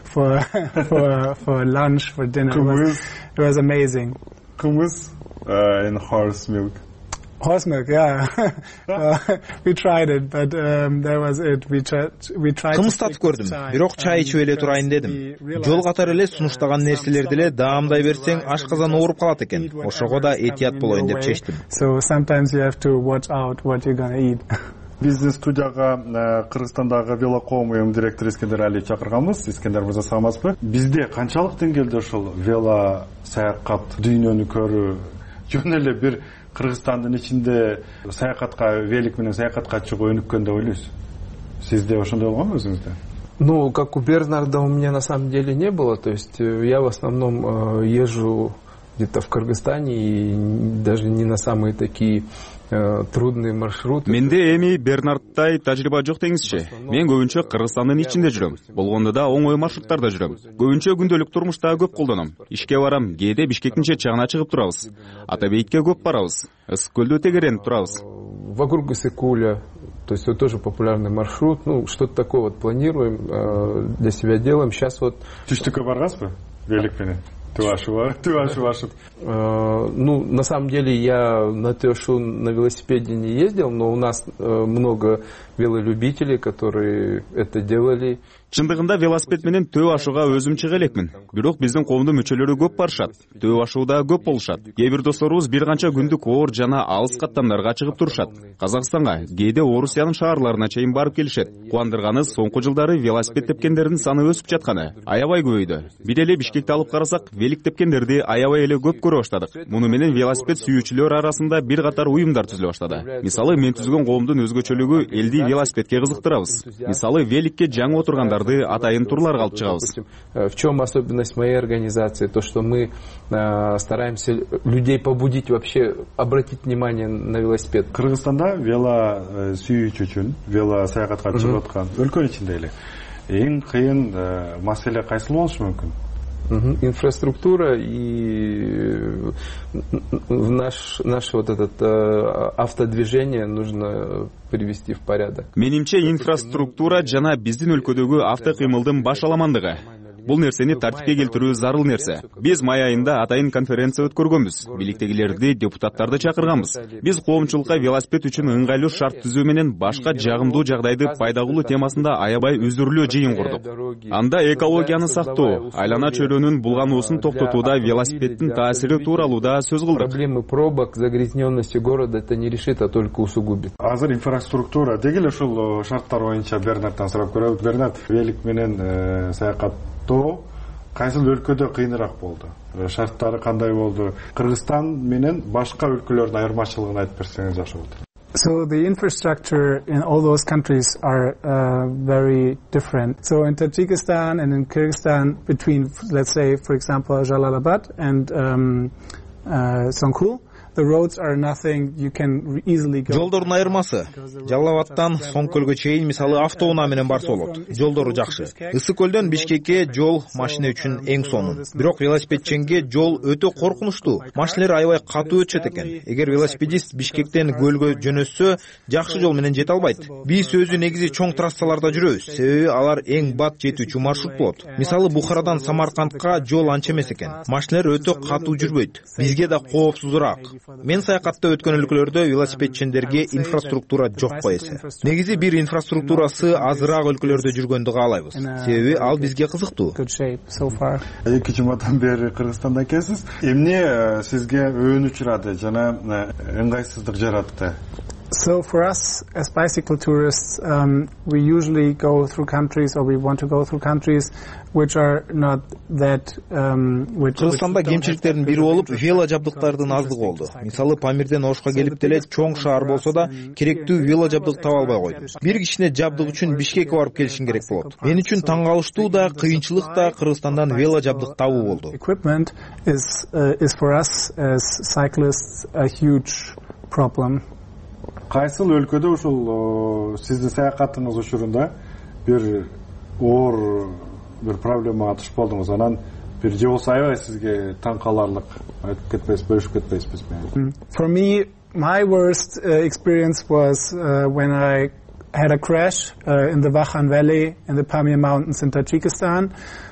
for lunch, for dinner. It was amazing. Kumuz and horse milk. Horse milk, yeah. We tried it, but that was it. We tried. Кымыз татып көрдүм, бирок чай ичип эле турайын дедим. Жол катары эле сунуштаган нерселерди эле даамдай берсең, ашказан ооруп калат экен. Ошого да этият болоюн деп чечтим. So sometimes you have to watch out what you're gonna eat. Биздин студияга Кыргызстандагы вело коом уюмунун директору Эскендер Алиев чакырганбыз. Эскендер мырза, саламатсызбы? Бизде канчалык деңгээлде ушул вело саякат, дүйнөнү көрүү, жөн эле бир Кыргызстандын ичинде саякатка, велик менен саякатка чыгуу өнүккөн деп ойлойсуз? Сизде ошондой болгонбу өзүңүздө? Ну, как у Бернарда у меня на самом деле не было. То есть я в основном езжу где-то в Кыргызстане и даже не на самые такие трудные маршруты. Менде эми Бернардтай тажрыйба жок деңизчи. Мен көбүнчө Кыргызстандын ичинде жүрөм. Болгондо да оңой маршруттарда жүрөм. Көбүнчө күндөлүк турмушта көп колдоном. Ишке барам, кээде Бишкектин чет жагына чыгып турабыз. Ата бейитке көп барабыз. Ысык көлдө тегеренип турабыз. Вокруг Исыкуля. То есть это тоже популярный маршрут. Ну, что-то такое вот планируем, для себя делаем. Сейчас вот... Түштүккө баргансызбы? Велик менен? Ну, на самом деле я на Тыашу на велосипеде не ездил, но у нас много велолюбителей, которые это делали. Чындыгында велосипед менен Төө Ашууга өзүм чыга элекмин. Бирок биздин коомдун мүчөлөрү көп барышат. Төө Ашууда көп болушат. Кээ бир досторубуз бир канча күндүк оор жана алыс каттамдарга чыгып турушат. Казакстанга, кээде Орусиянын шаарларына чейин барып келишет. Кубандырганы соңку жылдары велосипед тепкендердин саны өсүп жатканы аябай көбөйдү. Бир эле Бишкекти алып карасак, велик тепкендерди аябай эле көп көрө баштадык. Муну менен велосипед сүйүүчүлөр арасында бир катар уюмдар түзүлө баштады. Мисалы, мен түзгөн коомдун өзгөчөлүгү элди велосипедке кызыктырабыз. Мисалы, великке жаңы отургандарды атайын турларга алып чыгабыз. В чем особенность моей организации? То, что мы стараемся людей побудить вообще обратить внимание на велосипед. Кыргызстанда вело сүйүүчү үчүн, вело саякатка чыгып аткан өлкө ичинде эле эң кыйын маселе кайсы болушу мүмкүн? Инфраструктура и наш вот этот автодвижение нужно привести в порядок. Менимче инфраструктура жана биздин өлкөдөгү автокыймылдын башаламандыгы. Бул нерсени тартипке келтирүү зарыл нерсе. Биз май айында атайын конференция өткөргөнбүз. Бийликтегилерди, депутаттарды чакырганбыз. Биз коомчулукка велосипед үчүн ыңгайлуу шарт түзүү менен башка жагымдуу жагдайды пайда кылуу темасында аябай үзүрлүү жыйын курдук. Анда экологияны сактоо, айлана чөйрөнүн булгануусун токтотууда велосипеддин таасири тууралуу да сөз кылдык. Проблемы пробок, загрязненности города это не решит, а только усугубит. Азыр инфраструктура деги эле ушул шарттар боюнча Бернардтан сурап көрөлүк. Бернард, велик менен саякаттоо кайсы өлкөдө кыйыныраак болду? Шарттары кандай болду? Кыргызстан менен башка өлкөлөрдүн айырмачылыгын айтып берсеңиз жакшы болот. So the infrastructure in all those countries are very different. So in Tajikistan and in Kyrgyzstan, between, let's say, for example, Jalalabad and Songkhul, the roads are nothing. You can easily go. Жолдордун айырмасы. Жалалабадтан Соңкөлгө чейин мисалы автоунаа менен барса болот. Жолдору жакшы. Ысык көлдөн Бишкекке жол машина үчүн эң сонун. Бирок велосипедченге жол өтө коркунучтуу. Машиналар аябай катуу өтүшөт экен. Эгер велосипедист Бишкектен көлгө жөнөтсө, жакшы жол менен жете албайт. Биз өзү негизи чоң трассаларда жүрөбүз. Себеби алар эң бат жетүүчү маршрут болот. Мисалы Бухарадан Самаркандка жол анча эмес экен. Машиналар өтө катуу жүрбөйт. Бизге да коопсузураак. Мен саякатта өткөн өлкөлөрдө велосипедчендерге инфраструктура жок эсе. Негизи бир инфраструктурасы азыраак өлкөлөрдө жүргөндү каалайбыз. Себеби ал бизге кызыктуу. 2 жумадан бери Кыргызстанда экенсиз. Эмне сизге өөнү учурады жана ыңгайсыздык жаратты? So for us as bicycle tourists, we usually go through countries, or we want to go through countries which are not that. Кыргызстанда кемчиликтердин бири болуп вело жабдыктардын аздыгы болду. Мисалы Памирден Ошко келип деле чоң шаар болсо да керектүү вело жабдык таба албай койду. Бир кичине жабдык үчүн Бишкекке барып келишин керек болот. Мен үчүн таң калыштуу да, кыйынчылык да Кыргызстандан вело жабдык табуу болду. Equipment is for us as cyclists a huge problem. Кайсыл өлкөдө ушул сиздин саякатыңыз учурунда бир оор бир проблемага туш болдуңуз? Анан бир же болсо аябай сизге таң каларлык айтып кетпейсиз, бөлүшүп кетпейсизби менен? For me, my worst experience was when I had a crash in the Vakhan Valley in the Pamir Mountains in Tajikistan.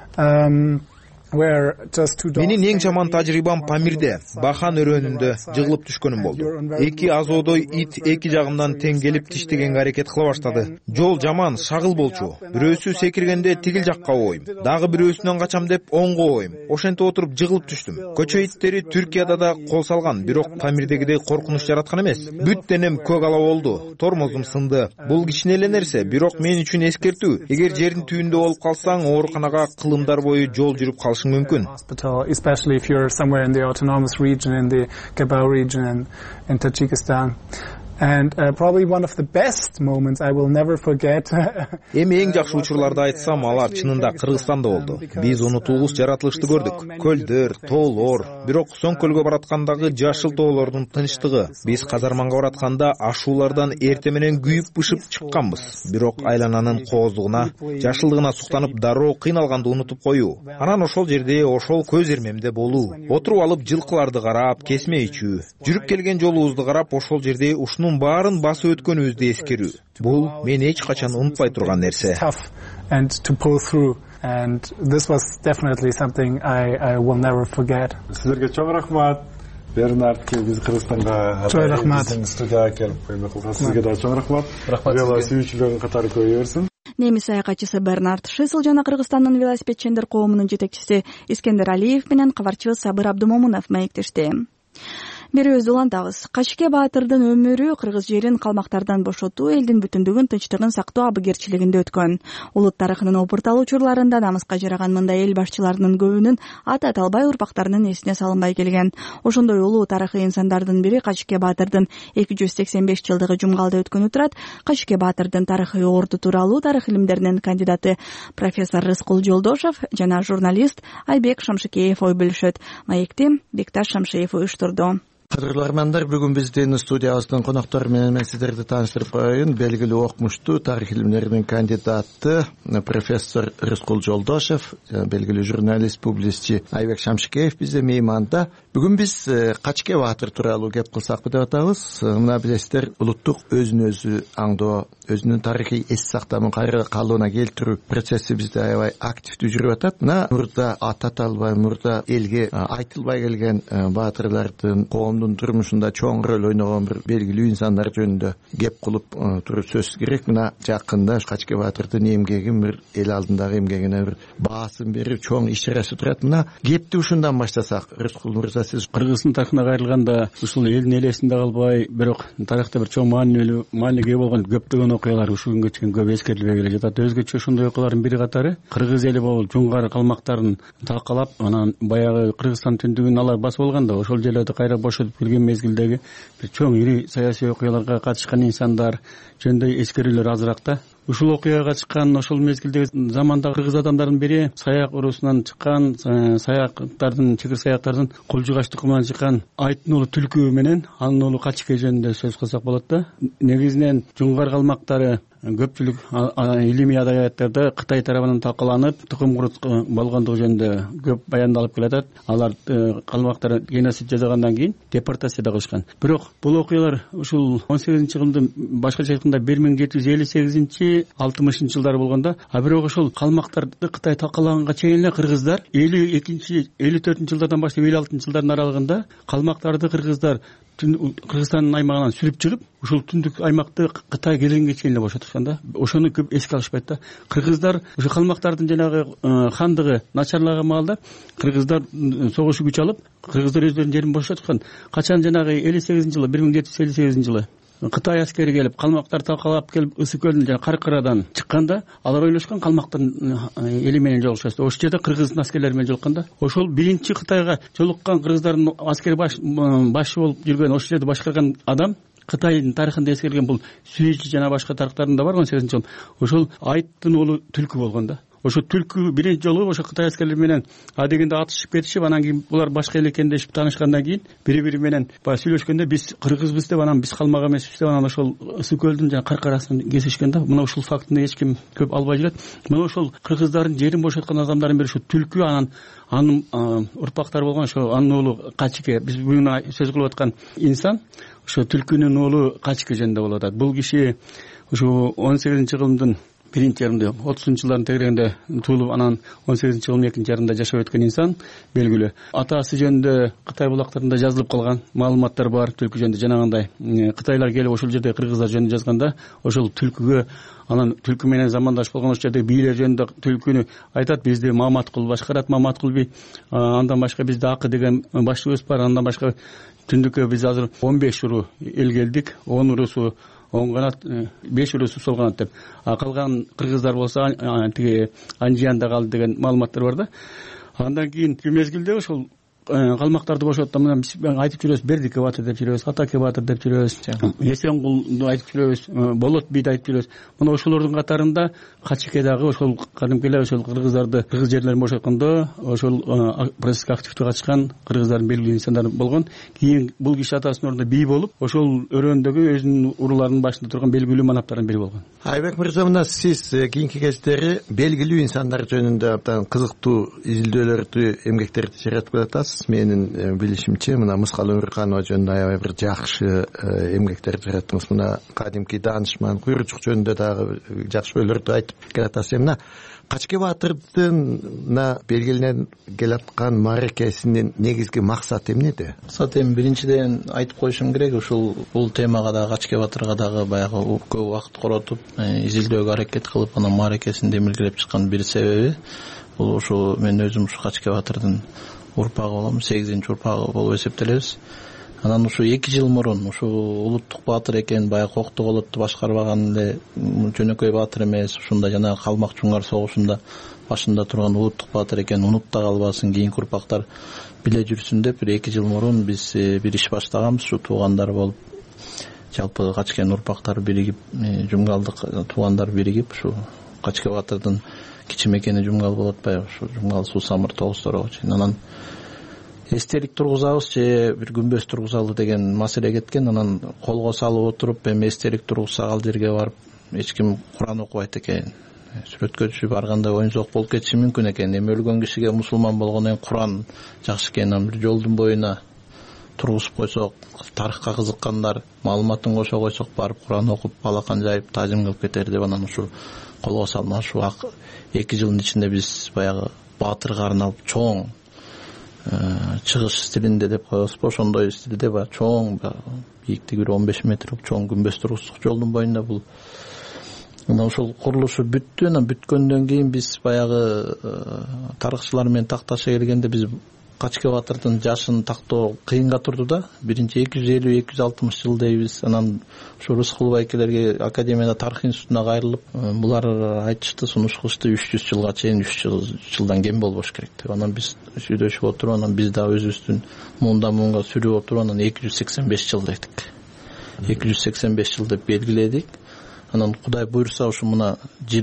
Менин эң жаман тажрыйбам Памирде, Бахан өрөөнүндө жыгылып түшкөнүм болду. Эки азодой ит эки жагымдан тең келип тиштегенге аракет кыла баштады. Жол жаман, шагыл болчу. Бирөөсү секиргенде тигил жакка ойм, дагы бирөөсүнөн качам деп оңго ойм. Ошентип отуруп жыгылып түштүм. Көчө иттери Түркияда да кол салган, бирок Памирдегидей коркунуч жараткан эмес. Бүт денем көк ала болду, тормозум сынды. Бул кичине эле нерсе, бирок мен үчүн эскертүү. Эгер жердин түбүндө болуп калсаң, ооруканага кылымдар бою жол жүрүп калышың мүмкүн. Especially if you're somewhere in the autonomous region, in the Gabao region in Tajikistan. And probably one of the best moments I will never forget. Эми эң жакшы учурларды айтсам, алар чынында Кыргызстанда болду. Биз унутулгус жаратылышты көрдүк. Көлдөр, тоолор, бирок Соңкөлгө бараткандагы жашыл тоолордун тынчтыгы. Биз Казарманга баратканда ашуулардан эрте менен күйүп-бышып чыкканбыз. Бирок айлананын кооздугуна, жашылдыгына суктанып дароо кыйналганды унутуп коюу. Анан ошол жерде, ошол көз ирмемде болуу. Отуруп алып жылкыларды карап, кесме ичүү. Жүрүп келген жолубузду карап, ошол жерде ушунун баарын басып өткөнүбүздү эскерүү. Бул мен эч качан унутпай турган нерсе. And to pull through, and this was definitely something I will never forget. Сиздерге чоң рахмат. Бернард биз Кыргызстанга студияга келип көймөк кылган. Сизге да чоң рахмат. Вело сүйүүчүлөрдүн катары көбөйө берсин. Немис саякатчысы Бернард Шисел жана Кыргызстандын велосипедчендер коомунун жетекчиси Искендер Алиев менен кабарчыбыз Сабыр Абдумомунов маектешти. берүүбүздү улантабыз. Качке Баатырдын өмүрү кыргыз жерин калмактардан бошотуу, элдин бүтүндүгүн, тынчтыгын сактоо абыгерчилигинде өткөн. Улут тарыхынын опуртал учурларында намыска жараган мындай эл башчыларынын көбүнүн аты аталбай, урпактарынын эсине салынбай келген. Ошондой улуу тарыхый инсандардын бири Качке Баатырдын 285 жылдыгы жумгалда өткөнү турат. Качке Баатырдын тарыхый орду тууралуу тарых илимдеринин кандидаты профессор Рыскул Жолдошев жана журналист Айбек Шамшыкеев ой бөлүшөт. Маекти Бекташ Шамшыев уюштурду. Кадырлуу армандар, бүгүн биздин студиябыздын коноктору менен мен сиздерди тааныштырып коеюн. Белгилүү окумуштуу тарых илимдеринин кандидаты профессор Рыскул Жолдошев, белгилүү журналист, публицистчи Айбек Шамшыкеев бизде мейманда. Бүгүн биз Качке Баатыр тууралуу кеп кылсакпы деп атабыз. Мына билесиздер, улуттук өзүн өзү аңдоо, өзүнүн тарыхый эс сактамын кайра калыбына келтирүү процесси бизде аябай активдүү жүрүп атат. Мына мурда аты аталбай, мурда элге айтылбай келген баатырлардын, коомдун турмушунда чоң роль ойногон бир белгилүү инсандар жөнүндө кеп кылып туруп сөз керек. Мына жакында Качке Баатырдын эмгегин, бир эл алдындагы эмгегине бир баасын берип чоң иш-чарасы турат. Мына кепти ушундан баштасак. Рыскул мырза, сиз Кыргыздын тарыхына кайрылганда ушул элдин элесинде калбай, бирок тарыхта бир чоң маанилүүгө ээ болгон көптөгөн окуялар ушул күнгө чейин көп эскерилбей келе жатат. Өзгөчө ошондой окуялардын бири катары кыргыз эли болуп жунгар калмактарын талкалап, анан баягы Кыргызстан түндүгүн алар басып алганда, ошол жерлерди кайра бошотуп келген мезгилдеги бир чоң ири саясий окуяларга катышкан инсандар жөнүндө эскерүүлөр азыраак да. Ушул окуяга катышкан ошол мезгилдеги заманда кыргыз адамдардын бири Саяк урусунан чыккан, саяктардын, чыгыр саяктардын кулжугач тукумунан чыккан Айттын уулу Түлкү менен анын уулу Качке жөнүндө сөз кылсак болот да. Негизинен жунгар калмактары көпчүлүк илимий адабияттарда Кытай тарабынан талкаланып, тукум курут болгондугу жөнүндө көп баяндалып келатат. Алар калмактар геноцид жасагандан кийин депортация да кылышкан. Бирок бул окуялар ушул 18-жылдын башкача айтканда 1758-60 жылдары болгондо, бирок ошол калмактарды Кытай талкалаганга чейин эле кыргыздар 52-54 жылдардан баштап 56 жылдардын аралыгында калмактарды кыргыздар Кыргызстандын аймагынан сүрүп чыгып, ушул түндүк аймакты Кытай келгенге чейин эле бошотушкан да. Ошону көп эске алышпайт да. Кыргыздар ошо калмактардын жанагы хандыгы начарлаган маалда кыргыздар согуш күч алып, кыргыздар өздөрүнүн жерин бошотушкан. Качан жанагы 58-жылы, 1758-жылы Кытай аскери келип, калмактар талкалап келип, Ысык көлүнүн жана Каркырадан чыкканда, алар ойлошкон калмактын эли менен жолугушат. Ошол жерде кыргыздын аскерлери менен жолукканда, ошол биринчи Кытайга жолуккан кыргыздардын аскер башы болуп жүргөн, ошол жерде башкарган адам Кытайдын тарыхында эскерилген бул Сүйчү жана башка тарыхтарында бар 18-жыл. Ошол Айттын уулу Түлкү болгон да. Ошо Түлкү биринчи жолу ошо Кытай аскерлери менен адегенде атышып кетишип, анан кийин булар башка эл экендешип таанышкандан кийин бири-бири менен баягы сүйлөшкөндө биз кыргызбыз деп, анан биз калмак эмеспиз деп, анан ошол Ысык көлдүн жана Каркарасын кесишкен да. Мына ушул фактыны эч ким көп албай жүрөт. Мына ошол кыргыздардын жерин бошоткон адамдардын бири ушул Түлкү, анын урпактары болгон ошо анын уулу Качке. Биз бүгүн сөз кылып аткан инсан ошо Түлкүнүн уулу Качке жөнүндө болуп атат. Бул киши ушул 18-жылдын биринчи жарымында 30-жылдардын тегерегинде туулуп, анан 18-жылдын экинчи жарымында жашап өткөн инсан, белгилүү. Атасы жөнүндө Кытай булактарында жазылып калган маалыматтар бар Түлкү жөнүндө. Жанагындай Кытайлар келип ошол жерде кыргыздар жөнүндө жазганда, ошол Түлкүгө, анан Түлкү менен замандаш болгон ошол жерде бийлер жөнүндө Түлкүнү айтат. Бизди Маматкул башкарат, Маматкул би, андан башка бизде Акы деген башчыбыз бар, андан башка түндүккө биз азыр 15 уру эл келдик, 10 урусу оң канат, 5 урусу сол канат деп. Калган кыргыздар болсо тиги Анжиянда калды деген маалыматтар бар да. Андан кийин мезгилде ошол калмактарды бошотто мына биз айтып жүрөбүз, Бердике Баатыр деп жүрөбүз, Атаке Баатыр деп жүрөбүз, Эсенгулду айтып жүрөбүз, Болот бийди айтып жүрөбүз. Мына ошолордун катарында Качке дагы ошол кадимки эле ошол кыргыздарды, кыргыз жерлерин бошоткондо ошол процесске активдүү катышкан кыргыздардын белгилүү инсандары болгон. Кийин бул киши атасынын ордунда бий болуп, ошол өрөөндөгү өзүнүн уруларынын башында турган белгилүү манаптардын бири болгон. Айбек мырза, мына сиз кийинки кездери белгилүү инсандар жөнүндө абдан кызыктуу изилдөөлөрдү, эмгектерди жаратып жатасыз. Менин билишимче, мына Мыскал Өмүрканова жөнүндө аябай бир жакшы эмгектер жараттыңыз. Мына кадимки даанышман Куйручук жөнүндө дагы жакшы ойлорду айтып келатасыз. Мына Качке Баатырдын белгилене келаткан мааракесинин негизги максаты эмнеде? Максаты биринчиден айтып коюшум керек, ушул бул темага да Качке Баатырга дагы баягы көп убакыт коротуп, изилдөөгө аракет кылып, анан мааракесин демилгелеп чыккан бир себеби бул ошо мен өзүм ушу Качке Баатырдын урпагы болом, 8-урпагы болуп эсептелебиз. Анан ушу 2 жыл мурун ушу улуттук баатыр экен, баягы Кокту колотту башкарбаган эле жөнөкөй баатыр эмес, ушундай жанагы Калмак Жуңгар согушунда башында турган улуттук баатыр экен, унутта калбасын, кийинки урпактар биле жүрсүн деп 2 жыл мурун биз бир иш баштаганбыз. Ушу туугандар болуп, жалпы Качкен урпактары биригип, Жумгалдык туугандар биригип, ушу Качке баатырдын кичи мекени Жумгал болуп атпайбы, ушу Жумгал Суу Самыр Тогуздорго чейин. Анан эстелик тургузабыз же бир күмбөз тургузалы деген маселе кеткен. Анан колго салып отуруп, эми эстелик тургузсак ал жерге барып эч ким Куран окубайт экен, сүрөткө түшүп барганда оюнсок болуп кетиши мүмкүн экен. Эми өлгөн кишиге мусулман болгондон кийин Куран жакшы экен. Анан бир жолдун боюна тургузуп койсок, тарыхка кызыккандар маалыматын кошо койсок, барып Куран окуп, балакан жайып таажим кылып кетер деп анан ушу колго салма. Ушу 2 жылдын ичинде биз баягы баатырга арналып чоң чыгыш стилинде деп коебузбу, ошондой стилде баягы чоң, бийиктиги 15 метр чоң күмбөз тургуздук жолдун боюнда. Бул анан ошол курулушу бүттү. Анан бүткөндөн кийин биз баягы тарыхчылар менен такташа келгенде биз Качке баатырдын жашын тактоо кыйынга турду да. Биринчи 250-260 жыл дейбиз. Анан ушу Рыскул байкелерге Академияда тарых институтуна кайрылып, булар айтышты, сунушту 300 жылга чейин, 300 жылдан кем болбош керек деп. Анан биз сүйлөшүп отуруп, анан биз да өзүбүздүн муунга сүрүп отуруп, анан 285 жыл дедик. 285 жыл деп белгиледик. Анан Кудай буйрса ушу мына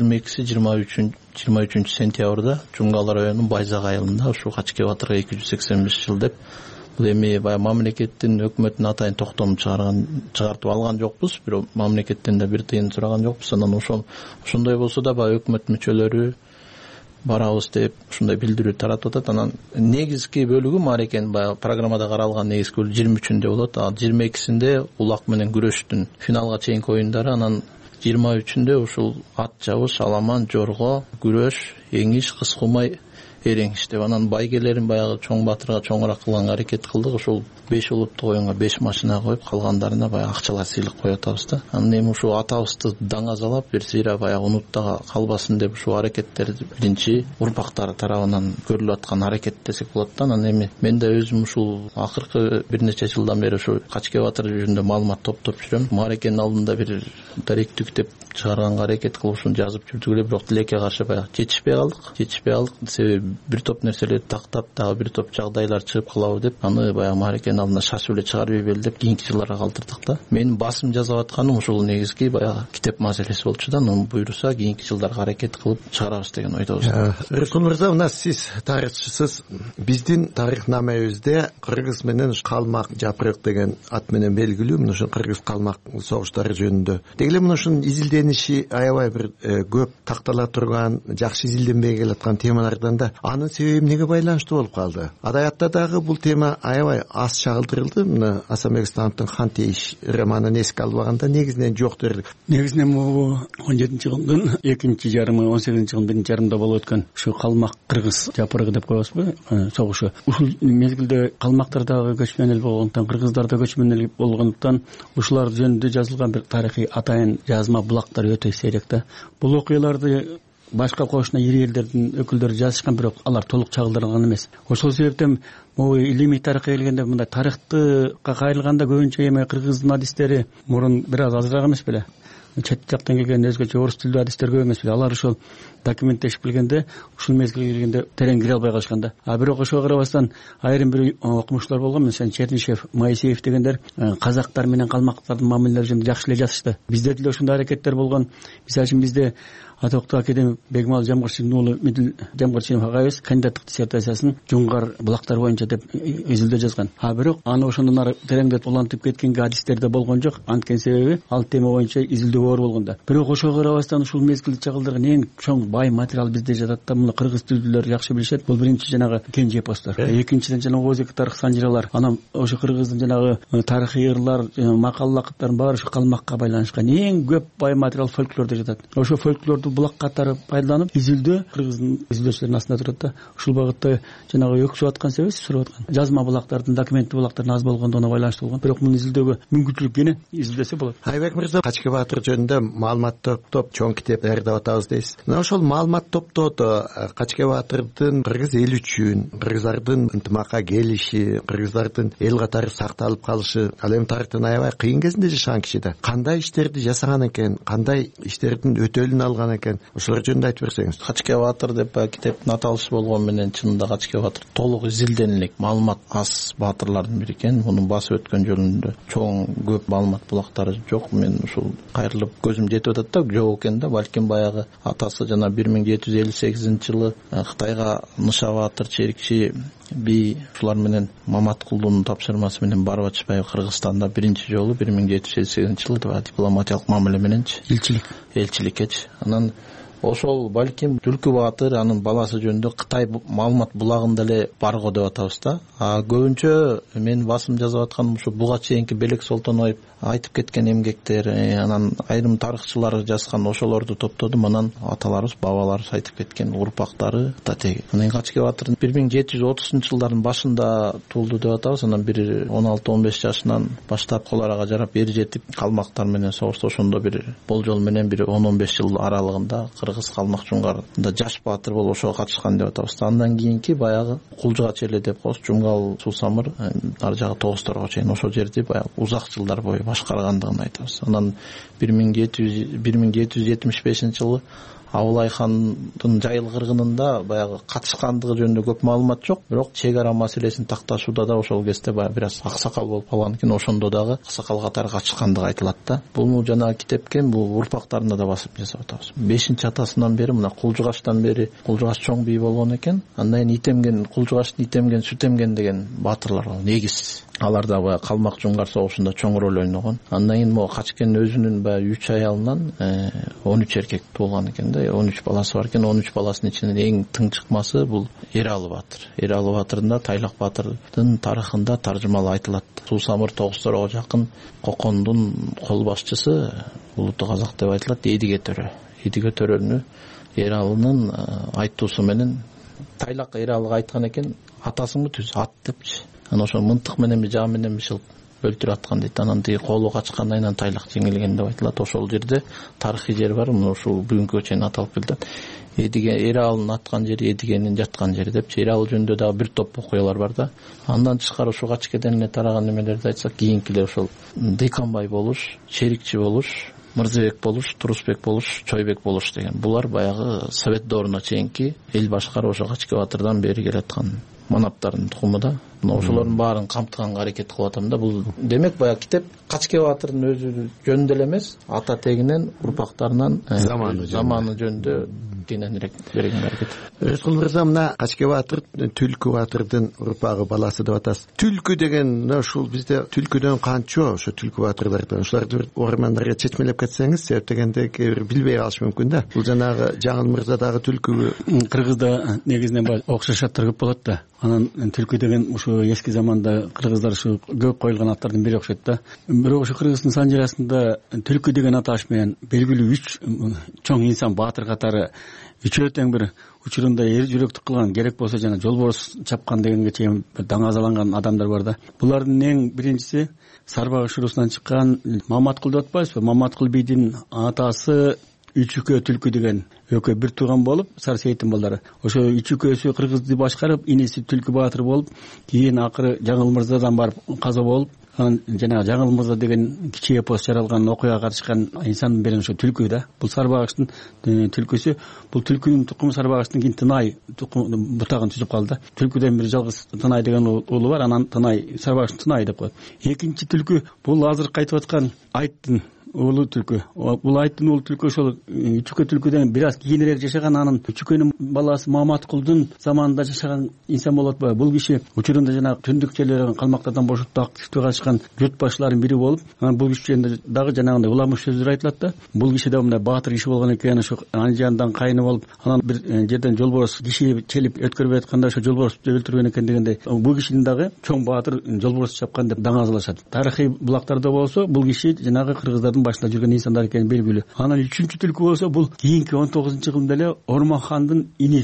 22-23 сентябрда Жумгал районунун Байзак айылында ушу Качке баатырга 285 жыл деп, бул эми баягы мамлекеттин, өкмөттүн атайын токтом чыгартып алган жокпуз, бирок мамлекеттен да бир тыйын сураган жокпуз. Анан ошондой болсо да баягы өкмөт мүчөлөрү барабыз деп ушундай билдирүү таратып атат. Анан негизги бөлүгү маарекен баягы программада каралган негизги бөлүгү 23-үндө болот. А 22-синде улак менен күрөштүн финалга чейинки оюндары, анан 23-үндө ушул ат жабыш, аламан, жорго, күрөш, эңиш, кыз кумай, эреңиш деп анан байгелерин баягы чоң баатырга чоңураак кылганга аракет кылдык. Ушул 5 улуттук оюнга 5 машина коюп, калгандарына баягы акчалар сыйлык коюп атабыз да. Анан эми ушул атабызды даңазалап, бир сыйра баягы унутта калбасын деп ушул аракеттер биринчи урпактар тарабынан көрүлүп аткан аракет десек болот да. Анан эми мен да өзүм ушул акыркы бир нече жылдан бери ушул Качке баатыр жөнүндө маалымат топтоп жүрөм. Маарекенин алдында бир даректик деп чыгарганга аракет кылып ушуну жазып жүрдүк эле, бирок тилекке каршы баягы жетишпей калдык. Себеби бир топ нерселерди тактап, дагы бир топ жагдайлар чыгып калабы деп, аны баягы маарекенин алдына шашып эле чыгарып ийбели деп кийинки жылдарга калтырдык да. Менин басым жасап атканым ушул негизги баягы китеп маселеси болчу да. Анан буйруса кийинки жылдарга аракет кылып чыгарабыз деген ойдобуз. Рыскул мырза, мына сиз тарыхчысыз. Биздин тарыхнамебизде кыргыз менен Калмак жапырык деген ат менен белгилүү, мына ушул кыргыз Калмак согуштары жөнүндө. Деги эле мына ушунун изилдениши аябай бир көп тактала турган, жакшы изилденбей келаткан темалардан да анын себеби эмнеге байланыштуу болуп калды? Адаятта дагы бул тема аябай аз чагылдырылды. Мына Асанбек Становтун Хан Тейиш романын эске албаганда негизинен жок дерлик. Негизинен бул 17-жылдын экинчи жарымы, 18-жылдын биринчи жарымында болуп өткөн ушу Калмак кыргыз жапырыгы деп коебузбу, согушу. Ушул мезгилде калмактар дагы көчмөн эл болгондуктан, кыргыздар да көчмөн эл болгондуктан ушулар жөнүндө жазылган бир тарыхый атайын жазма булактар өтө сейрек да. Бул окуяларды башка кошуна ири элдердин өкүлдөрү жазышкан, бирок алар толук чагылдырылган эмес. Ошол себептен могу илимий тарыхка келгенде мындай тарыхты кайрылганда көбүнчө эми кыргыздын адистери мурун бир аз азыраак эмес беле, чет жактан келген өзгөчө орус тилдүү адистер көп эмес беле, алар ошол документтешип келгенде ушул мезгилге келгенде терең кире албай калышкан да. А бирок ошого карабастан айрым бир окумуштар болгон, мисалы Чернышев, Моисеев дегендер казактар менен калмактардын мамилелери жөнүндө жакшы эле жазышты. Бизде деле ушундай аракеттер болгон. Мисалы үчүн бизде атоктуу академик Бегмал Жамгырчиновдун уулу Мидил Жамгырчинов агайыбыз кандидаттык диссертациясын Жуңгар булактар боюнча деп изилдөө жазган. А бирок аны ошондон ары тереңдетип улантып кеткенге адистерде болгон жок. Анткени себеби ал тема боюнча изилдөө оор болгон да. Бирок ошого карабастан ушул мезгилде чагылдырган эң чоң бай материал бизде жатат да. Муну кыргыз тилдүүлөр жакшы билишет. Бул биринчи жанагы кенже эпостор. Экинчиден жанагы Озек тарых санжыралар. Анан ошо кыргыздын жанагы тарыхый ырлар, макал лакыптардын баары ошо Калмакка байланышкан. Эң көп бай материал фольклордо жатат. Ошо фольклорду булак катары пайдаланып изилдөө кыргыздын изилдөөчүлөрүнүн астында турат да. Ушул багытта жанагы өксүп аткан себеби сурап аткан. Жазма булактардын, документтүү булактардын аз болгондугуна байланыштуу болгон. Бирок муну изилдөөгө мүмкүнчүлүк кene изилдесе болот. Айбек мырза, Качке баатыр жөнүндө маалымат топтоп чоң китеп даярдап атабыз дейсиз. Мына ошол ошол маалымат топтоодо Качке Баатырдын кыргыз эл үчүн, кыргыздардын ынтымакка келиши, кыргыздардын эл катары сакталып калышы, ал эми тарыхтын аябай кыйын кезинде жашаган киши да кандай иштерди жасаган экен, кандай иштердин өтөлүн алган экен, ошолор жөнүндө айтып берсеңиз. Качке Баатыр деп китептин аталышы болгон менен чынында Качке Баатыр толук изилденилик маалымат аз баатырлардын бири экен. Мунун басып өткөн жолунда чоң көп маалымат булактары жок. Мен ушул кайрылып көзүм жетип атат да, жок экен да. Балким баягы атасы жана 1758-жылы Кытайга Ныша Баатыр Черикчи би ушулар менен Маматкулдун тапшырмасы менен барып атышпайбы Кыргызстанда биринчи жолу 1758-жылы дипломатиялык мамиле мененчи элчиликкечи. Анан ошол балким Түлкү Баатыр анын баласы жөнүндө Кытай маалымат булагында эле барго деп атабыз да. Көбүнчө мен басым жазып атканым ушу буга чейинки Белек Солтоноев айтып кеткен эмгектер, анан айрым тарыхчылар жазган ошолорду топтодум. Анан аталарыбыз, бабаларыбыз айтып кеткен урпактары татеги. Анан Качке Баатыр 1730-жылдардын башында туулду деп атабыз. Анан бир 16-15 жашынан баштап кол арага жарап эр жетип калмактар менен согушту. Ошондо бир болжол менен бир 10-15 жыл аралыгында Кыргыз калмак жуңгарында жаш баатыр болуп ошого катышкан деп атабыз. Андан кийинки баягы Кулжуга челе деп коебуз, Жумгал, Суусамыр, ар жагы Тогусторго чейин ошол жерди баягы узак жылдар бою башкаргандыгын айтабыз. Анан 1775-жылы Абылай хандын Жайыл кыргынында баягы катышкандыгы жөнүндө көп маалымат жок, бирок чек ара маселесин такташууда да ошол кезде баягы бир аз аксакал болуп калган экен. Ошондо дагы аксакал катары катышкандыгы айтылат да. Буну жана китепке бул урпактарында да басып жасап атабыз. 5-атасынан бери мына Кулжугаштан бери, Кулжугаш чоң бий болгон экен. Андан кийин Итемген, Кулжугаштын Итемген, Сүтемген деген баатырлар бар. Негиз алар да баягы калмак жуңгар согушунда чоң роль ойногон. Андан кийин могу Качкенин өзүнүн баягы 3 аялынан 13 эркек туулган экен да. 13 баласы бар экен. 13 баласынын ичинен эң тың чыкмасы бул Эралы Баатыр. Эралы Баатырдын да Тайлак Баатырдын тарыхында таржымалы айтылат. Суусамыр Тогусторго жакын Кокондун кол башчысы улуттук казак деп айтылат. Эдиге төрө. Эдиге төрөнү Эралынын айтуусу менен Тайлак Эралыга айткан экен, атасыңбы түз ат депчи. Анан ошо мынтык менен жаа менен бишилип өлтүрүп аткан дейт. Анан тиги колу качкандан кийин Тайлак жеңилген деп айтылат. Ошол жерде тарыхый жер бар, мына ушул бүгүнкү чейин аталып келет. Эдиге Эралынын аткан жери, Эдигенин жаткан жери депчи. Эралы жөнүндө дагы бир топ окуялар бар да. Андан тышкары ушу Качкеден эле тараган немелерди айтсак, кийинкилер ошол Дыйканбай болуш, Черикчи болуш, Мырзабек болуш, Турусбек болуш, Чойбек болуш деген. Булар баягы Совет дооруна чейинки эл башкарып ошо Качке Баатырдан бери келаткан манаптардын тукуму да. Мына ошолордун баарын камтыганга аракет кылып атам да. Бул демек баягы китеп Качке Баатырдын өзү жөнүндө эле эмес, ата тегинен, урпактарынан заманы жөнүндө кененирээк берген аракет. Рыскул мырза, мына Качке Баатыр Түлкү Баатырдын урпагы, баласы деп атасыз. Түлкү деген ушул бизде түлкүдөн канчо ошо Түлкү Баатырлардан ушуларды бир угармандарга чечмелеп кетсеңиз, себеп дегенде кээ бир билбей калышы мүмкүн да. Бул жанагы Жаңыл мырза дагы түлкү Кыргызда негизинен окшошаттар көп болот да. Анан түлкү деген ушу эски заманда кыргыздар ушу көп коюлган аттардын бири окшойт да. Бирок ушу Кыргыздын сан жарасында түлкү деген аташ менен белгилүү 3 чоң инсан баатыр катары үчөө тең бир учурунда эр жүрөктүк кылган, керек болсо жана жолборс чапкан дегенге чейин даңазаланган адамдар бар да. Булардын эң биринчиси Сарбагыш урусунан чыккан Маматкул деп атпайсызбы? Маматкул бийдин атасы Үчүкө түлкү деген экөө бир тууган болуп, Сарсейиттин балдары. Ошо үчүкөсү Кыргызды башкарып, иниси Түлкү Баатыр болуп, кийин акыры Жаңыл мырзадан барып каза болуп, анан жана Жаңыл мырза деген кичи эпос жаралган, окуяга катышкан инсандын бири ошо түлкү да. Бул Сарбагыштын түлкүсү. Бул түлкүнүн тукуму Сарбагыштын кийин Тынай бутагын түзүп калды. Түлкүдөн бир жалгыз Тынай деген уулу бар, анан Тынай Сарбагыштын Тынай деп коет. Экинчи түлкү бул азыр кайтып аткан Айттын уулу түлкү. Бул Айттын уулу түлкү ошол Үчүкө түлкүдөн бир аз кийинирээк жашаган. Анын Үчүкөнүн баласы Маматкулдун заманында жашаган инсан болот ба? Бул киши учурунда жана түндүкчөлөр калмактардан бошоттуу активдүү катышкан журт башчыларынын бири болуп, анан бул киши жөнүндө дагы жанагындай улам сөздөр айтылат да. Бул киши да мындай баатыр киши болгон экен, ошо анжандан кайны болуп, анан бир жерден жолборс киши челип өткөрүп атканда ошо жолборсту өлтүргөн экен дегендей. Бул кишинин дагы чоң баатыр жолборс чапкан деп даңазалашат. Тарыхый булактарда болсо бул киши жанагы кыргыздардын башында жүргөн инсандар экени белгилүү. Анан үчүнчү түлкү болсо бул кийинки 19-жылында эле Орман хандын иниси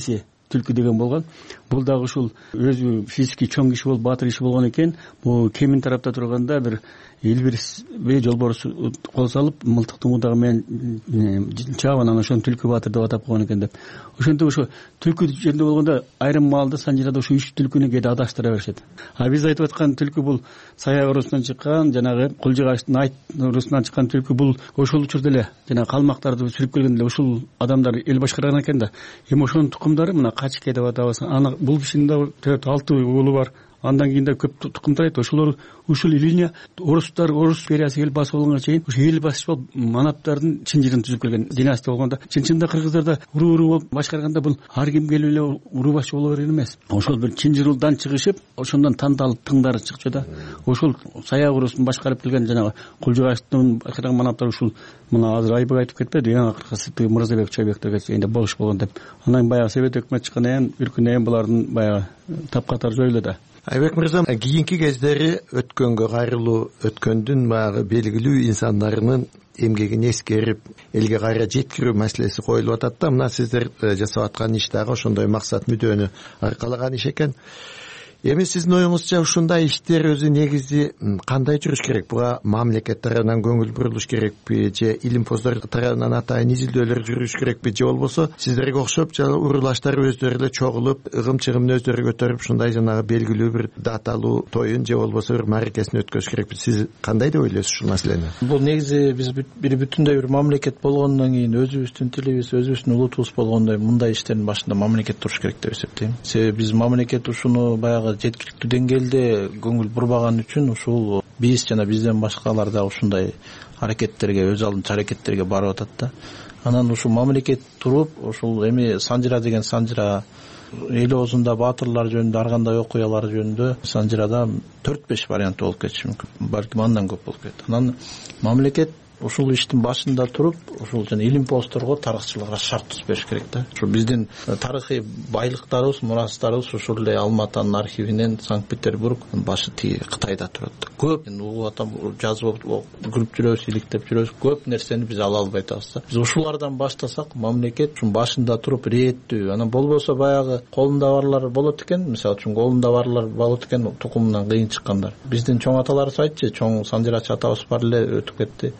түлкү деген болгон. Бул дагы ушул өзү физически чоң киши болуп, баатыр киши болгон экен. Бул кемин тарапта турганда бир Элбирисбей жолборс кол салып, мылтыктын мудагы менен чаап, анан ошону түлкү баатыр деп атап койгон экен деп. Ошентип ошо түлкү жеринде болгондо айрым маалда Санжирада ошо 3 түлкүнү кээде адаштыра беришет. А биз айтып аткан түлкү бул Саяк урусунан чыккан, жанагы Кулжыгаштын Айт урусунан чыккан түлкү. Бул ошол учурда эле жана калмактарды сүрүп келгенде ушул адамдар эл башкарган экен да. Эми ошонун тукумдары мына Качке деп атабыз. Аны бул кишинин да 4-6 уулу бар. Андан кийин да көп тукум тарайт. Ошолор ушул линия орустар, орус империясы келип басып алганга чейин ушу эл басып болуп манаптардын чынжырын түзүп келген династия болгондо, чын-чынында кыргыздарда уруу болуп башкарганда бул ар ким келип эле уруу башчы боло берген эмес. Ошол бир чынжырылдан чыгышып, ошондон тандалып тыңдары чыкчу да. Ошол Саяк урусун башкарып келген жанагы Кулжыгаштын башкарган манаптар ушул мына азыр Айбек айтып кетпеди, эң акыркысы Мырзабек Чойбектерге чейин да болуш болгон деп. Андан баягы Совет өкмөтү чыккандан кийин үркүнөн булардын баягы тапкатары жоюлду да. Айбек мырза, кийинки кездери өткөнгө кайрылуу өткөндүн баягы белгилүү инсандарынын эмгегин эскерип, элге кайра жеткирүү маселеси коюлуп атат да. Мына сиздер жасап аткан иш дагы ошондой максат мүдөнү аркалаган иш экен. Эми сиздин оюңузча ушундай иштер өзү негизи кандай жүрүш керек? Буга мамлекет тарабынан көңүл бурулуш керекпи, же илимпоздор тарабынан атайын изилдөөлөр жүрүш керекпи, же болбосо сиздерге окшоп урулаштар өздөрү эле чогулуп, ыгым-чыгымды өздөрү көтөрүп, ушундай жанагы белгилүү бир даталуу тоюн же болбосо бир мааракесин өткөзүш керекпи? Сиз кандай деп ойлойсуз ушул маселени? Бул негизи биз бир бүтүндөй бир мамлекет болгондон кийин, өзүбүздүн тилибиз, өзүбүздүн улутубуз болгондой мындай иштердин башында мамлекет туруш керек деп эсептейм. Себеби биз мамлекет ушуну баягы жеткиликтүү деңгээлде көңүл бурбаган үчүн ушул биз жана бизден башкалар да ушундай аракеттерге, өз алдынча аракеттерге барып атат да. Анан ушул мамлекет туруп, ушул эми Санжира деген Санжира эл оозунда баатырлар жөнүндө, ар кандай окуялар жөнүндө Санжирада 4-5 вариант болуп кетиши мүмкүн. Балким андан көп болуп кетет. Анан мамлекет ушул иштин башында туруп, ушул жана илимпоздорго, тарыхчыларга шарт түзүп бериш керек да. Ушу биздин тарыхый байлыктарыбыз, мурастарыбыз ушул эле Алматанын архивинен Санкт-Петербург башы тиги Кытайда турат. Көп угуп атам, жазып көрүп жүрөбүз, иликтеп жүрөбүз. Көп нерсени биз ала албай атабыз да. Биз ушулардан баштасак, мамлекет ушун башында туруп реттүү, анан болбосо баягы колунда барлар болот экен, мисалы үчүн колунда барлар болот экен, тукумунан кыйын чыккандар. Биздин чоң аталарыбыз айтчы, чоң Санжирачы атабыз бар эле өтүп кетти.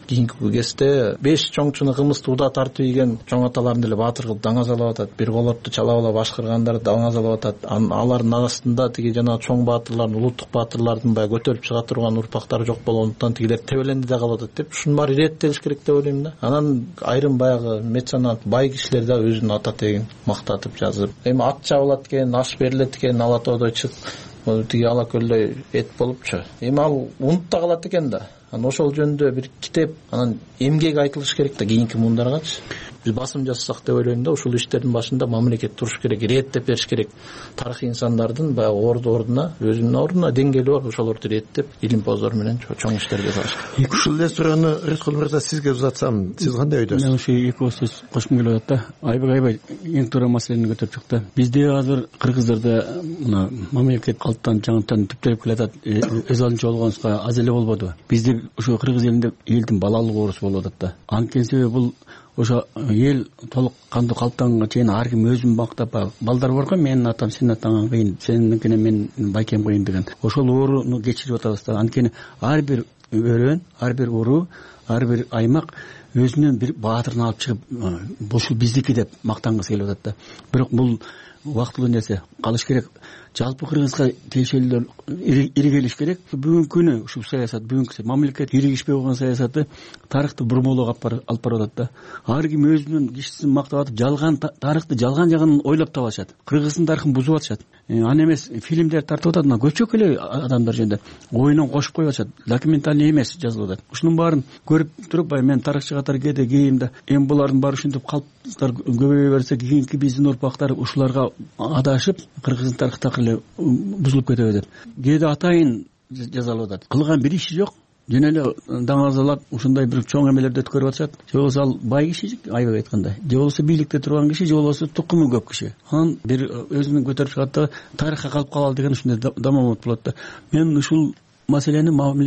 Кезде 5 чоңчуну кымызды уда тартып ийген чоң аталарын деле баатыр кылып даңазалап атат. Бир колотту чалап ала башкыргандарды даңазалап атат. Алардын арасында тиги жана чоң баатырлардын, улуттук баатырлардын баягы көтөрүп чыга турган урпактары жок болгондуктан тигилер тебеленди да калып атат деп ушунун баары иреттелиш керек деп ойлойм да. Анан айрым баягы меценат, бай кишилер да өзүнүн ата тегин мактатып жазып, эми ат чабылат экен, аш берилет экен, ала тоодой чык, тиги ала көлдөй эт болупчу. Эми ал унутта калат экен да. Анан ошол жөнүндө бир китеп, анан эмгек айтылыш керек да кийинки муундаргачы. Биз басым жасасак деп ойлойм да, ушул иштердин башында мамлекет туруш керек, иреттеп бериш керек. Тарыхый инсандардын баягы ордуна, өзүнүн ордуна деңгээли бар, ошолорду иреттеп, илимпоздор менен чоң иштер жасаш керек. Ушул эле суроону Рыскул мырза сизге узатсам, сиз кандай ойдосуз? Мен ушу эки сөз кошкум келип атат да. Айбек аябай эң туура маселени көтөрүп чыкты. Бизде азыр кыргыздарда мына мамлекет калыптан жаңытан түптөлүп келатат. Өз алдынча болгонубузга аз эле болбоду. Бизде ошо кыргыз элинде элдин балалык оорусу болуп атат да. Анткени себеби бул ошо эл толук кандуу калыптанганга чейин ар ким өзүн мактап, балдар бар го, менин атам сенин атаңан кыйын, сениникине мен байкем кыйын деген. Ошол ооруну кечирип атабыз да. Анткени ар бир өрөөн, ар бир уруу, ар бир аймак өзүнүн бир баатырын алып чыгып, бул биздики деп мактангысы келип атат да. Бирок бул убактылуу нерсе, калыш керек. Жалпы кыргызга тиешелүү иригелиш керек. Бүгүнкү күнү ушул саясат, бүгүнкү мамлекет иригишпей койгон саясаты тарыхты бурмалоого алып барып атат да. Ар ким өзүнүн кишисин мактап атып, жалган тарыхты жалган жагын ойлоп таап атышат. Кыргыздын тарыхын бузуп атышат. Аны эмес фильмдер тартып атат, мына көчөк эле адамдар жөнүндө оюнун кошуп коюп атышат. Документальный эмес жазылып атат. Ушунун баарын көрүп туруп, мен тарыхчы катары кээде кейимде эми булардын баары ушинтип калыптар көбөйө берсе, кийинки биздин урпактар ушуларга адашып, кыргыздын тарыхы так эле бузулуп кетеби деп. Кээде атайын жазалып атат. Кылган бир иши жок. Жөн эле даңазалап ушундай бир чоң эмелерди өткөрүп атышат. Же болбосо ал бай киши, Айбек айткандай, же болбосо бийликте турган киши, же болбосо тукуму көп киши. Анан бир өзүнүн көтөрүп чыгат да тарыхка калып калалы деген ушундай дамамат болот да. Мен ушул маселени мамлекет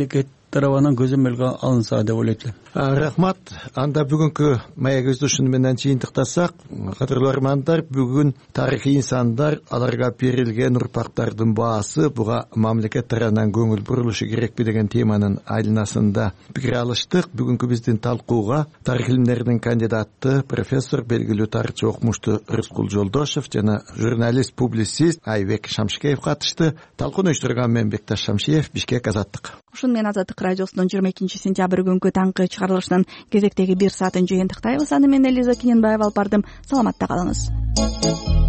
тарабынан көзөмөлгө алынса деп ойлойт элем. Рахмат. Анда бүгүнкү маягыбызды ушуну менен жыйынтыктасак, кадырлуу армандар, бүгүн тарыхый инсандар, аларга берилген урпактардын баасы буга мамлекет тарабынан көңүл бурулушу керекпи деген теманын айланасында пикир алыштык. Бүгүнкү биздин талкууга тарых илимдеринин кандидаты, профессор, белгилүү тарыхчы окумуштуу Рыскул Жолдошев жана журналист, публицист Айбек Шамшыкеев катышты. Талкууну уюштурган мен Бекташ Шамшиев, Бишкек, Азаттык. Ушуну менен Азаттык радиосунун 22-сентябрь күнкү таңкы чыгарылышынын кезектеги 1 саатын жыйынтыктайбыз. Аны мен Элиза Киненбаева алып бардым. Саламатта калыңыз.